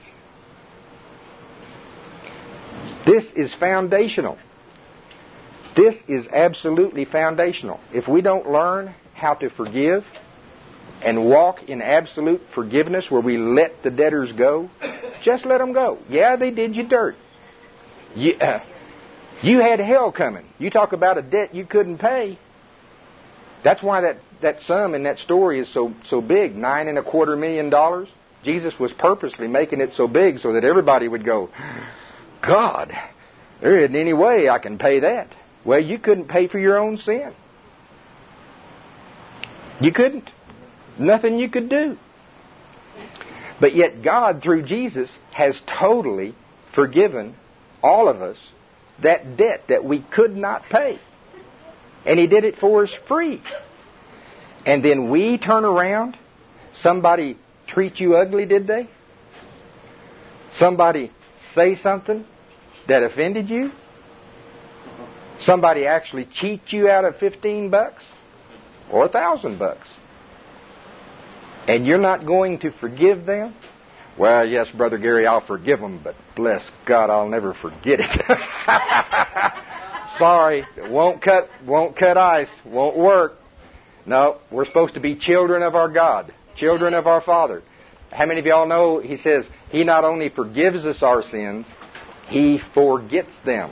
This is foundational. This is absolutely foundational. If we don't learn how to forgive and walk in absolute forgiveness where we let the debtors go, just let them go. Yeah, they did you dirt. You had hell coming. You talk about a debt you couldn't pay. That's why that sum in that story is so big, $9.25 million. Jesus was purposely making it so big so that everybody would go, God, there isn't any way I can pay that. Well, you couldn't pay for your own sin. You couldn't. Nothing you could do. But yet God, through Jesus, has totally forgiven all of us that debt that we could not pay. And He did it for us free. And then we turn around. Somebody treat you ugly, did they? Somebody say something that offended you? Somebody actually cheat you out of $15 or $1,000. And you're not going to forgive them? Well, yes, Brother Gary, I'll forgive them, but bless God, I'll never forget it. Sorry, won't cut ice, won't work. No, we're supposed to be children of our God, children of our Father. How many of y'all know, he says, He not only forgives us our sins, He forgets them.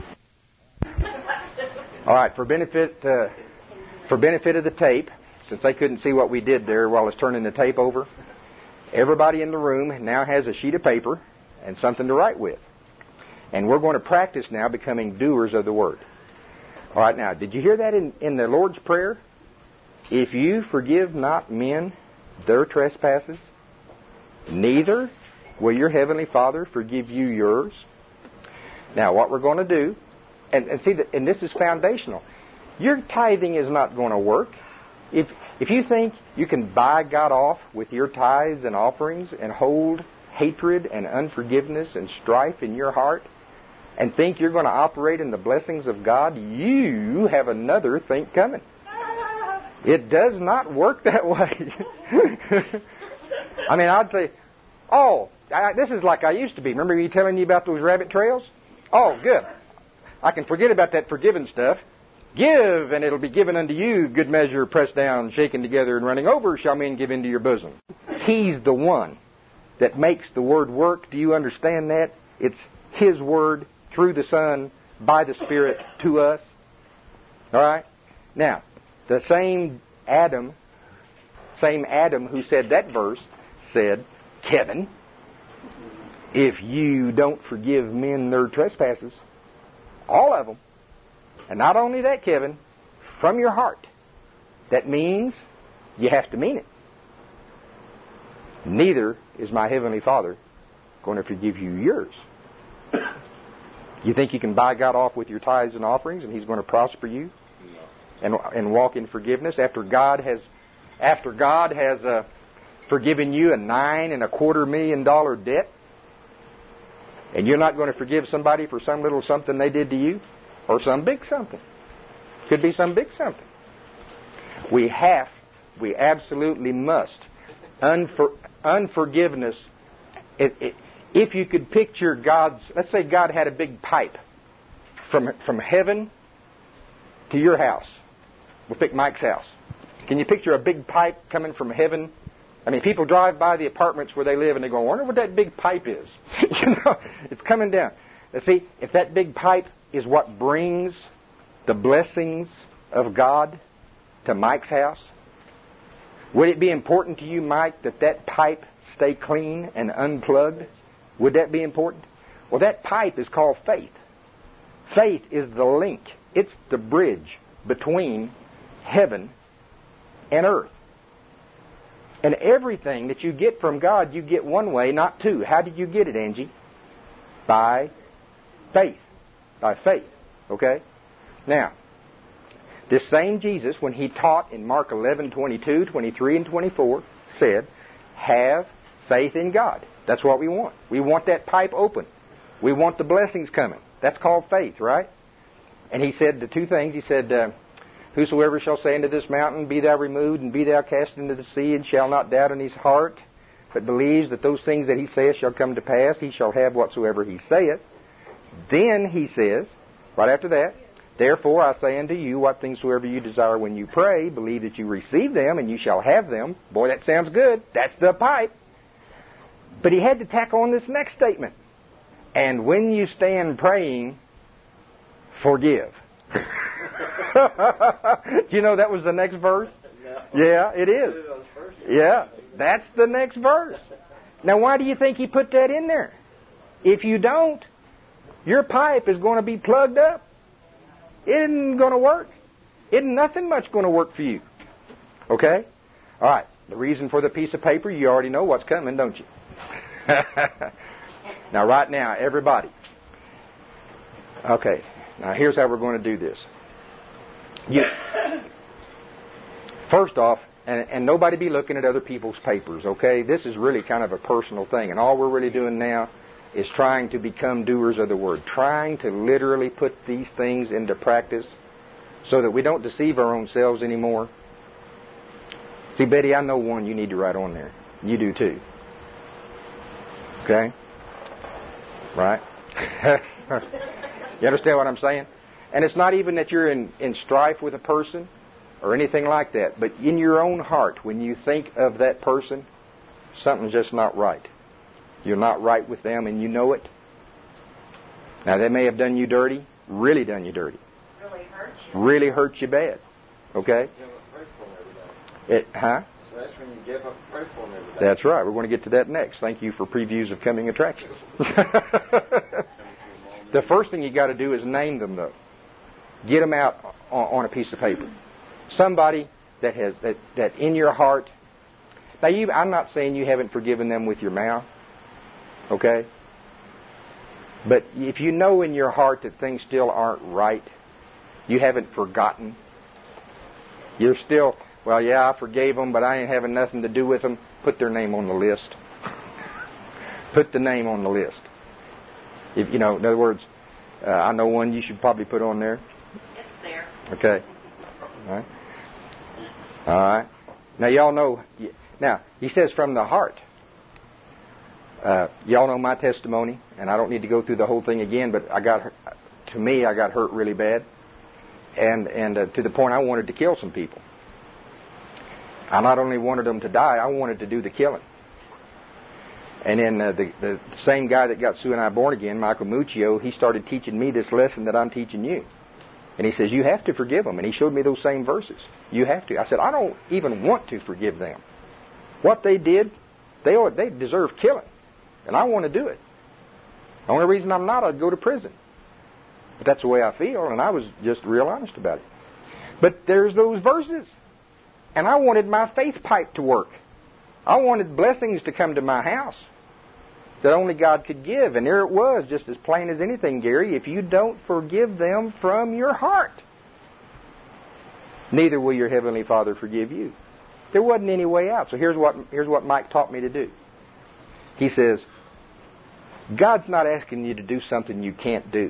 All right, for benefit of the tape, since they couldn't see what we did there while I was turning the tape over, everybody in the room now has a sheet of paper and something to write with. And we're going to practice now becoming doers of the Word. All right, now, did you hear that in the Lord's Prayer? If you forgive not men their trespasses, neither will your Heavenly Father forgive you yours. Now, what we're going to do, and see, and this is foundational. Your tithing is not going to work. If you think you can buy God off with your tithes and offerings and hold hatred and unforgiveness and strife in your heart and think you're going to operate in the blessings of God, you have another think coming. It does not work that way. I mean, I'd say, this is like I used to be. Remember me telling you about those rabbit trails? Oh, good. I can forget about that forgiving stuff. Give, and it'll be given unto you, good measure, pressed down, shaken together, and running over, shall men give into your bosom. He's the one that makes the Word work. Do you understand that? It's His Word through the Son, by the Spirit, to us. All right? Now, the same Adam who said that verse said, Kevin, if you don't forgive men their trespasses, all of them, and not only that, Kevin, from your heart, that means you have to mean it. Neither is my Heavenly Father going to forgive you yours. You think you can buy God off with your tithes and offerings and He's going to prosper you and walk in forgiveness after God has forgiven you a $9.25 million debt, and you're not going to forgive somebody for some little something they did to you? Or some big something. Could be some big something. We absolutely must. Unforgiveness. If you could picture let's say God had a big pipe from heaven to your house. We'll pick Mike's house. Can you picture a big pipe coming from heaven? I mean, people drive by the apartments where they live and they go, I wonder what that big pipe is. It's coming down. Now, see, if that big pipe is what brings the blessings of God to Mike's house, would it be important to you, Mike, that pipe stay clean and unplugged? Would that be important? Well, that pipe is called faith. Faith is the link. It's the bridge between heaven and earth. And everything that you get from God, you get one way, not two. How did you get it, Angie? By faith. By faith. Okay? Now, this same Jesus, when He taught in Mark 11:22, 23, and 24, said, have faith in God. That's what we want. We want that pipe open. We want the blessings coming. That's called faith, right? And He said the two things. He said, whosoever shall say unto this mountain, be thou removed, and be thou cast into the sea, and shall not doubt in his heart, but believes that those things that he saith shall come to pass, he shall have whatsoever he saith. Then He says, right after that, therefore I say unto you, what things soever you desire when you pray, believe that you receive them, and you shall have them. Boy, that sounds good. That's the pipe. But He had to tack on this next statement. And when you stand praying, forgive. Do you know that was the next verse? No. Yeah, it is. Yeah, that's the next verse. Now, why do you think He put that in there? If you don't, your pipe is going to be plugged up. It isn't going to work. Isn't nothing much going to work for you. Okay? All right. The reason for the piece of paper, you already know what's coming, don't you? Now, right now, everybody. Okay. Now, here's how we're going to do this. First off, and nobody be looking at other people's papers, okay? This is really kind of a personal thing, and all we're really doing now is trying to become doers of the Word, trying to literally put these things into practice so that we don't deceive our own selves anymore. See, Betty, I know one you need to write on there. You do too. Okay? Right? You understand what I'm saying? And it's not even that you're in strife with a person or anything like that, but in your own heart, when you think of that person, something's just not right. You're not right with them, and you know it. Now, they may have done you dirty, really done you dirty. Really hurt you. Really hurt you bad. Okay? Huh? So that's when you give up pray for them every day. That's right. We're going to get to that next. Thank you for previews of coming attractions. The first thing you got to do is name them, though. Get them out on a piece of paper. Somebody that has that in your heart. Now, I'm not saying you haven't forgiven them with your mouth, okay? But if you know in your heart that things still aren't right, you haven't forgotten. You're still, well, yeah, I forgave them, but I ain't having nothing to do with them. Put their name on the list. Put the name on the list. If in other words, I know one you should probably put on there. It's there. Okay. All right. All right. Now, y'all know. Now, he says from the heart. Y'all know my testimony, and I don't need to go through the whole thing again, but I got hurt really bad, and to the point I wanted to kill some people. I not only wanted them to die, I wanted to do the killing. And then the same guy that got Sue and I born again, Michael Muccio, he started teaching me this lesson that I'm teaching you. And he says, you have to forgive them. And he showed me those same verses. You have to. I said, I don't even want to forgive them. What they did, they deserve killing. And I want to do it. The only reason I'm not, I'd go to prison. But that's the way I feel, and I was just real honest about it. But there's those verses. And I wanted my faith pipe to work. I wanted blessings to come to my house that only God could give. And there it was, just as plain as anything, Gary. If you don't forgive them from your heart, neither will your Heavenly Father forgive you. There wasn't any way out. So here's what Mike taught me to do. He says, God's not asking you to do something you can't do.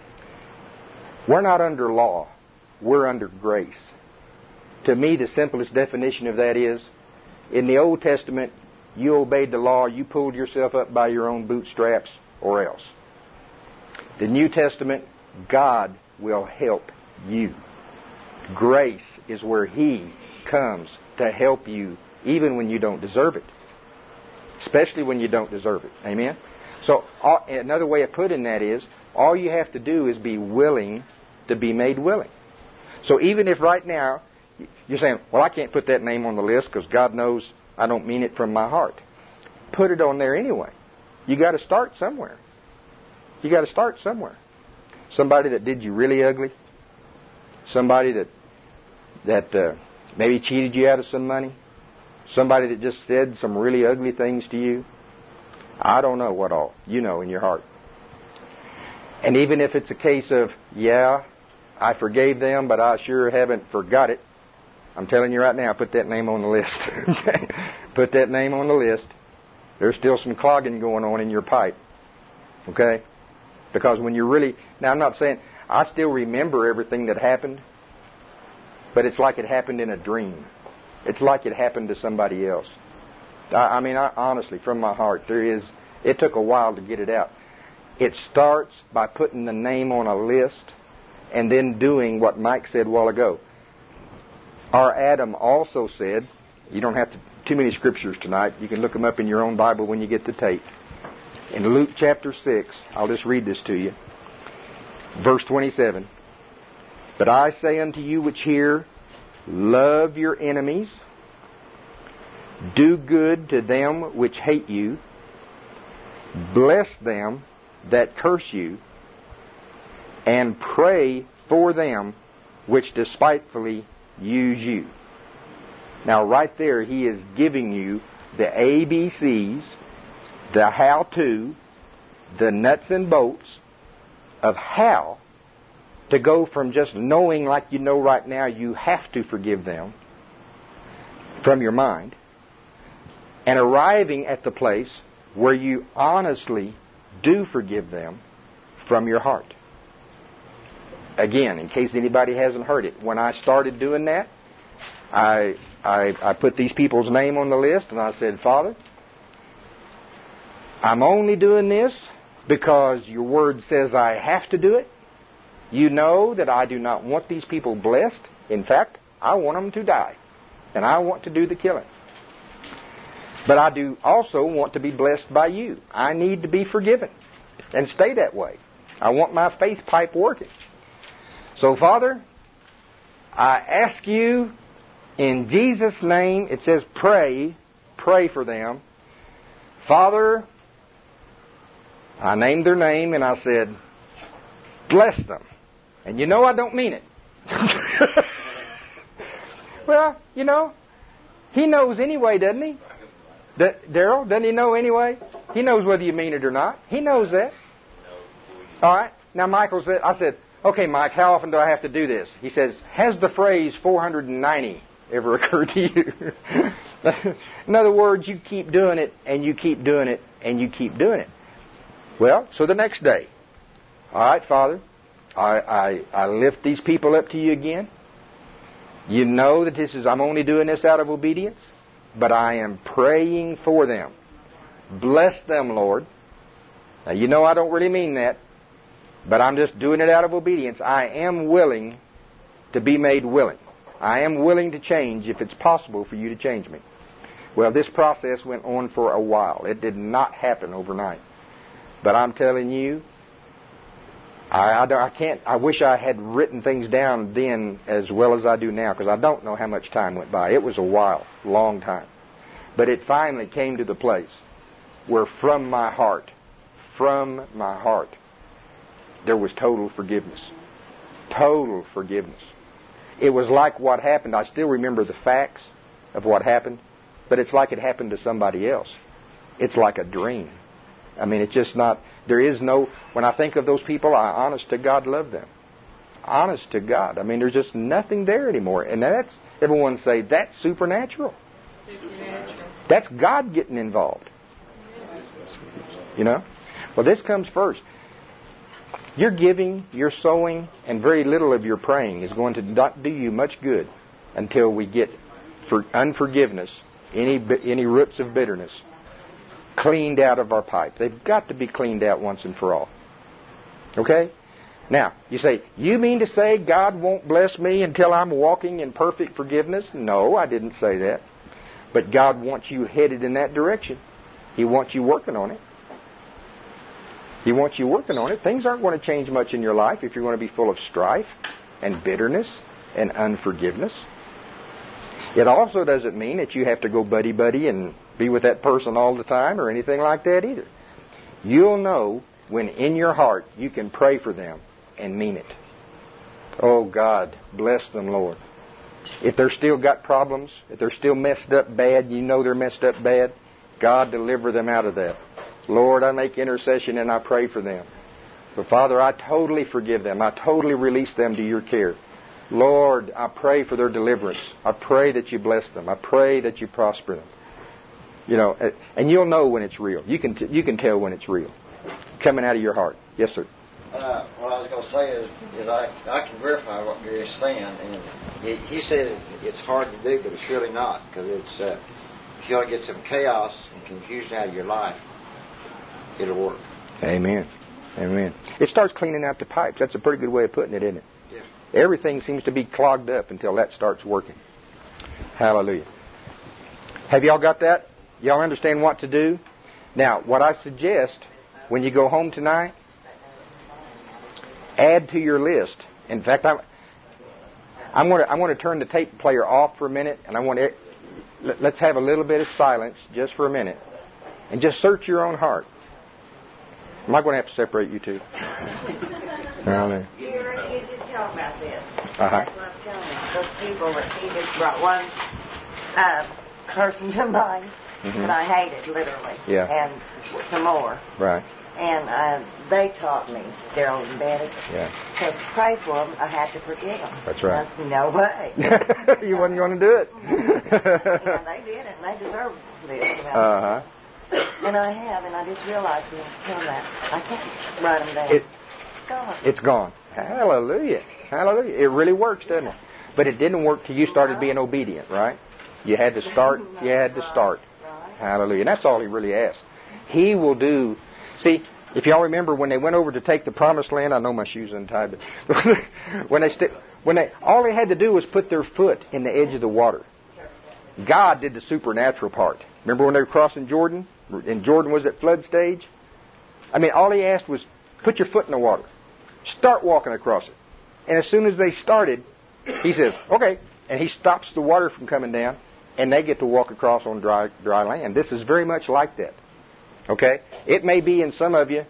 We're not under law. We're under grace. To me, the simplest definition of that is, in the Old Testament, you obeyed the law, you pulled yourself up by your own bootstraps, or else. The New Testament, God will help you. Grace is where He comes to help you, even when you don't deserve it. Especially when you don't deserve it. Amen? So, another way of putting that is, all you have to do is be willing to be made willing. So even if right now, you're saying, well, I can't put that name on the list because God knows I don't mean it from my heart. Put it on there anyway. You got to start somewhere. You got to start somewhere. Somebody that did you really ugly. Somebody that maybe cheated you out of some money. Somebody that just said some really ugly things to you. I don't know what all. You know in your heart. And even if it's a case of, yeah, I forgave them, but I sure haven't forgot it. I'm telling you right now, put that name on the list. Put that name on the list. There's still some clogging going on in your pipe. Okay? Because when you're really... Now, I'm not saying... I still remember everything that happened, but it's like it happened in a dream. It's like it happened to somebody else. I mean, honestly, from my heart, it took a while to get it out. It starts by putting the name on a list and then doing what Mike said a while ago. Our Adam also said, you don't have too many scriptures tonight. You can look them up in your own Bible when you get the tape. In Luke chapter 6, I'll just read this to you. Verse 27. But I say unto you which hear, love your enemies, do good to them which hate you, bless them that curse you, and pray for them which despitefully use you. Now right there he is giving you the ABCs, the how-to, the nuts and bolts of how to go from just knowing like you know right now you have to forgive them from your mind and arriving at the place where you honestly do forgive them from your heart. Again, in case anybody hasn't heard it, when I started doing that, I put these people's name on the list and I said, Father, I'm only doing this because your word says I have to do it. You know that I do not want these people blessed. In fact, I want them to die. And I want to do the killing. But I do also want to be blessed by you. I need to be forgiven and stay that way. I want my faith pipe working. So, Father, I ask you in Jesus' name, it says pray for them. Father, I named their name and I said, bless them. And you know I don't mean it. Well, you know, He knows anyway, doesn't He? Daryl, doesn't He know anyway? He knows whether you mean it or not. He knows that. All right. Now, Michael said, I said, okay, Mike, how often do I have to do this? He says, has the phrase 490 ever occurred to you? In other words, you keep doing it, and you keep doing it, and you keep doing it. Well, so the next day, all right, Father, I lift these people up to you again. You know that I'm only doing this out of obedience, but I am praying for them. Bless them, Lord. Now, you know I don't really mean that, but I'm just doing it out of obedience. I am willing to be made willing. I am willing to change if it's possible for you to change me. Well, this process went on for a while. It did not happen overnight. But I'm telling you, I can't. I wish I had written things down then as well as I do now, because I don't know how much time went by. It was a while, long time. But it finally came to the place where from my heart, there was total forgiveness. Total forgiveness. It was like what happened. I still remember the facts of what happened, but it's like it happened to somebody else. It's like a dream. I mean, it's just not, there is no, when I think of those people, I honest to God love them. Honest to God. I mean, there's just nothing there anymore. And that's, everyone say, that's supernatural. That's God getting involved. You know? Well, this comes first. Your giving, your sowing, and very little of your praying is going to not do you much good until we get for unforgiveness, any roots of bitterness, cleaned out of our pipe. They've got to be cleaned out once and for all. Okay? Now, you say, you mean to say God won't bless me until I'm walking in perfect forgiveness? No, I didn't say that. But God wants you headed in that direction. He wants you working on it. He wants you working on it. Things aren't going to change much in your life if you're going to be full of strife and bitterness and unforgiveness. It also doesn't mean that you have to go buddy-buddy and be with that person all the time or anything like that either. You'll know when in your heart you can pray for them and mean it. Oh, God, bless them, Lord. If they're still got problems, if they're still messed up bad, you know they're messed up bad, God, deliver them out of that. Lord, I make intercession and I pray for them. But Father, I totally forgive them. I totally release them to your care. Lord, I pray for their deliverance. I pray that you bless them. I pray that you prosper them. You know, and you'll know when it's real. You can tell when it's real. Coming out of your heart. Yes, sir. What I was going to say is I can verify what Gary's saying, and he said it's hard to do, but it's really not, because it's if you want to get some chaos and confusion out of your life, it'll work. Amen. Amen. It starts cleaning out the pipes. That's a pretty good way of putting it, isn't it? Yeah. Everything seems to be clogged up until that starts working. Hallelujah. Have y'all got that? Y'all understand what to do? Now, what I suggest when you go home tonight, add to your list. In fact, I'm going to turn the tape player off for a minute, and let's have a little bit of silence just for a minute, and just search your own heart. Am I going to have to separate you two? You did tell about this. Uh-huh. That's what I'm telling you. Those people that he just brought one person to mind that I hated, literally. Yeah. And some more. Right. And they taught me, Daryl and Betty, Yeah. to pray for them. I had to forgive them. That's right. I said, no way. You wasn't going to do it. And they did it, and they deserve this. You know? Uh-huh. And I have, and I just realized when I was telling that, I can't write them down. It's gone. It's gone. Hallelujah. Hallelujah. It really works, doesn't it? But it didn't work till you started being obedient, right? You had to start. You had to start. Right. Hallelujah. And that's all He really asks. He will do. See, If y'all remember when they went over to take the promised land, I know my shoe's untied, but all they had to do was put their foot in the edge of the water. God did the supernatural part. Remember when they were crossing Jordan? And Jordan was at flood stage? I mean, all he asked was, put your foot in the water. Start walking across it. And as soon as they started, he says, okay. And he stops the water from coming down, and they get to walk across on dry land. This is very much like that. Okay? It may be in some of you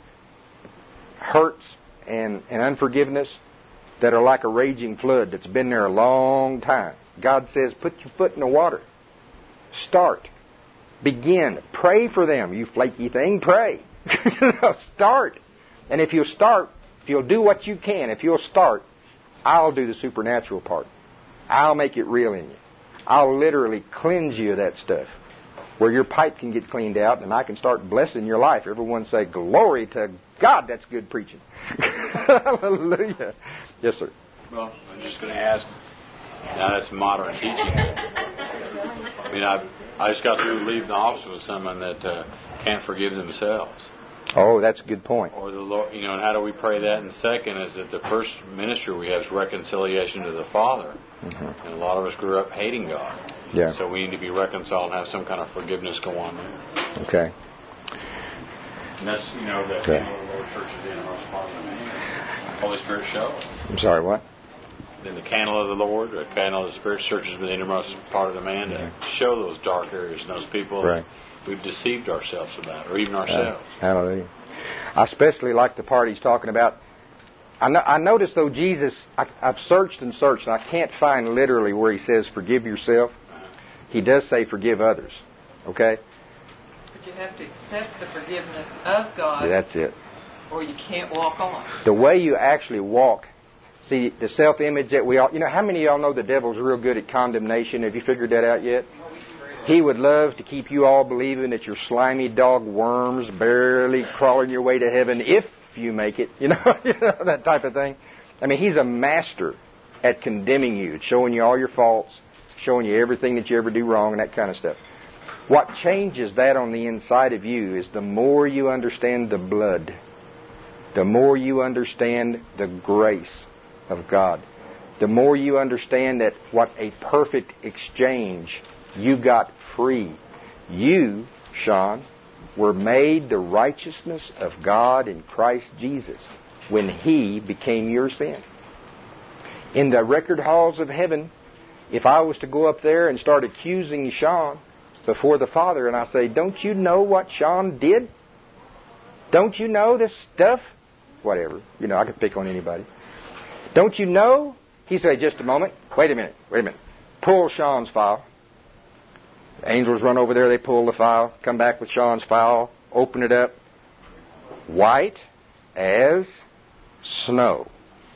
hurts and unforgiveness that are like a raging flood that's been there a long time. God says, put your foot in the water. Start. Begin. Pray for them, you flaky thing. Pray. Start. And if you'll start, if you'll do what you can, if you'll start, I'll do the supernatural part. I'll make it real in you. I'll literally cleanse you of that stuff where your pipe can get cleaned out and I can start blessing your life. Everyone say, glory to God. That's good preaching. Hallelujah. Yes, sir. Well, I'm just going to ask, now that's modern teaching. I mean, I just got through leaving the office with someone that can't forgive themselves. Oh, that's a good point. Or the Lord, and how do we pray that? And second is that the first ministry we have is reconciliation to the Father. Mm-hmm. And a lot of us grew up hating God. Yeah. So we need to be reconciled and have some kind of forgiveness go on there. Okay. And that's, that the Lord Church is in most part of the man. Holy Spirit shows. I'm sorry, what? Then the candle of the Lord, the candle of the Spirit searches the innermost part of the man to show those dark areas and those people that we've deceived ourselves about, or even ourselves. Hallelujah. I especially like the part he's talking about. I noticed, though, Jesus, I've searched and searched, and I can't find literally where he says, forgive yourself. He does say, forgive others. Okay? But you have to accept the forgiveness of God. Yeah, that's it. Or you can't walk on. The way you actually walk, see, the self-image that we all... how many of y'all know the devil's real good at condemnation? Have you figured that out yet? He would love to keep you all believing that you're slimy dog worms barely crawling your way to heaven if you make it. That type of thing. I mean, he's a master at condemning you, showing you all your faults, showing you everything that you ever do wrong and that kind of stuff. What changes that on the inside of you is the more you understand the blood, the more you understand the grace of God, the more you understand that what a perfect exchange you got free. You, Sean, were made the righteousness of God in Christ Jesus when He became your sin. In the record halls of heaven, if I was to go up there and start accusing Sean before the Father and I say, don't you know what Sean did? Don't you know this stuff? Whatever. I could pick on anybody. Don't you know? He said, just a moment. Wait a minute. Pull Sean's file. The angels run over there, they pull the file, come back with Sean's file, open it up. White as snow.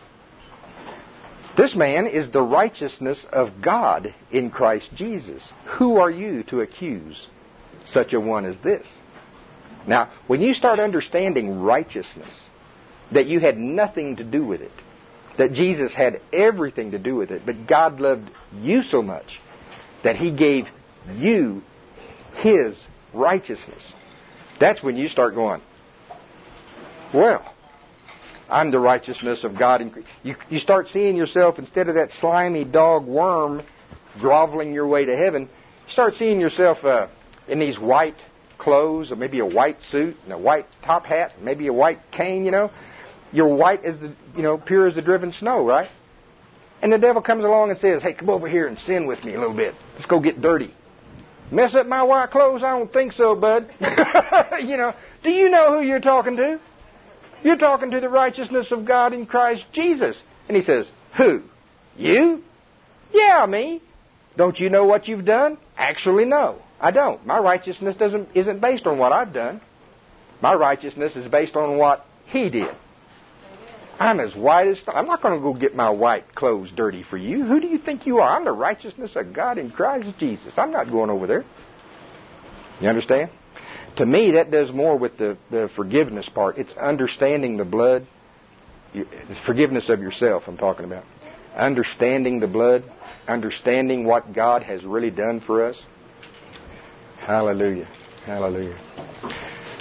This man is the righteousness of God in Christ Jesus. Who are you to accuse such a one as this? Now, when you start understanding righteousness, that you had nothing to do with it, that Jesus had everything to do with it, but God loved you so much that He gave you His righteousness. That's when you start going, well, I'm the righteousness of God. You start seeing yourself, instead of that slimy dog worm groveling your way to heaven, you start seeing yourself in these white clothes, or maybe a white suit and a white top hat, maybe a white cane, You're white as pure as the driven snow, right? And the devil comes along and says, hey, come over here and sin with me a little bit. Let's go get dirty. Mess up my white clothes? I don't think so, bud. Do you know who you're talking to? You're talking to the righteousness of God in Christ Jesus. And he says, who? You? Yeah, me. Don't you know what you've done? Actually, no, I don't. My righteousness isn't based on what I've done. My righteousness is based on what He did. I'm as white as snow. I'm not going to go get my white clothes dirty for you. Who do you think you are? I'm the righteousness of God in Christ Jesus. I'm not going over there. You understand? To me, that does more with the forgiveness part. It's understanding the blood. Forgiveness of yourself, I'm talking about. Understanding the blood. Understanding what God has really done for us. Hallelujah. Hallelujah.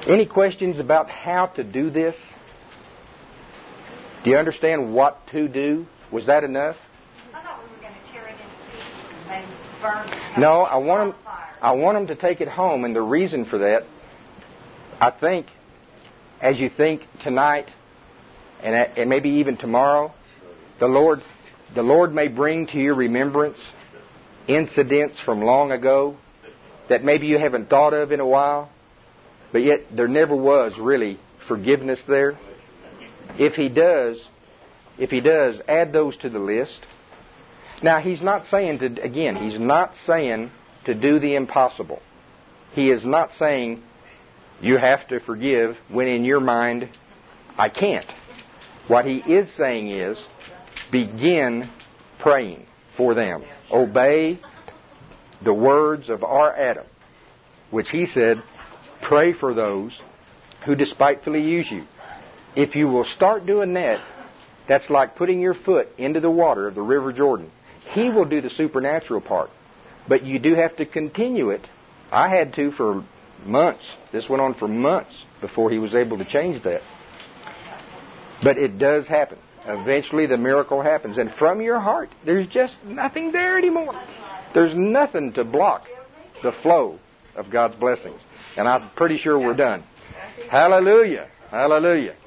Any questions about how to do this? Do you understand what to do? Was that enough? I thought we were going to tear it into pieces and burn it. No, I want them to take it home, and the reason for that, I think, as you think tonight, and maybe even tomorrow, the Lord may bring to your remembrance incidents from long ago that maybe you haven't thought of in a while, but yet there never was really forgiveness there. If He does, add those to the list. Now, He's not saying to do the impossible. He is not saying you have to forgive when in your mind, I can't. What He is saying is, begin praying for them. Obey the words of our Adam, which he said, pray for those who despitefully use you. If you will start doing that, that's like putting your foot into the water of the River Jordan. He will do the supernatural part. But you do have to continue it. I had to for months. This went on for months before He was able to change that. But it does happen. Eventually the miracle happens. And from your heart, there's just nothing there anymore. There's nothing to block the flow of God's blessings. And I'm pretty sure we're done. Hallelujah. Hallelujah.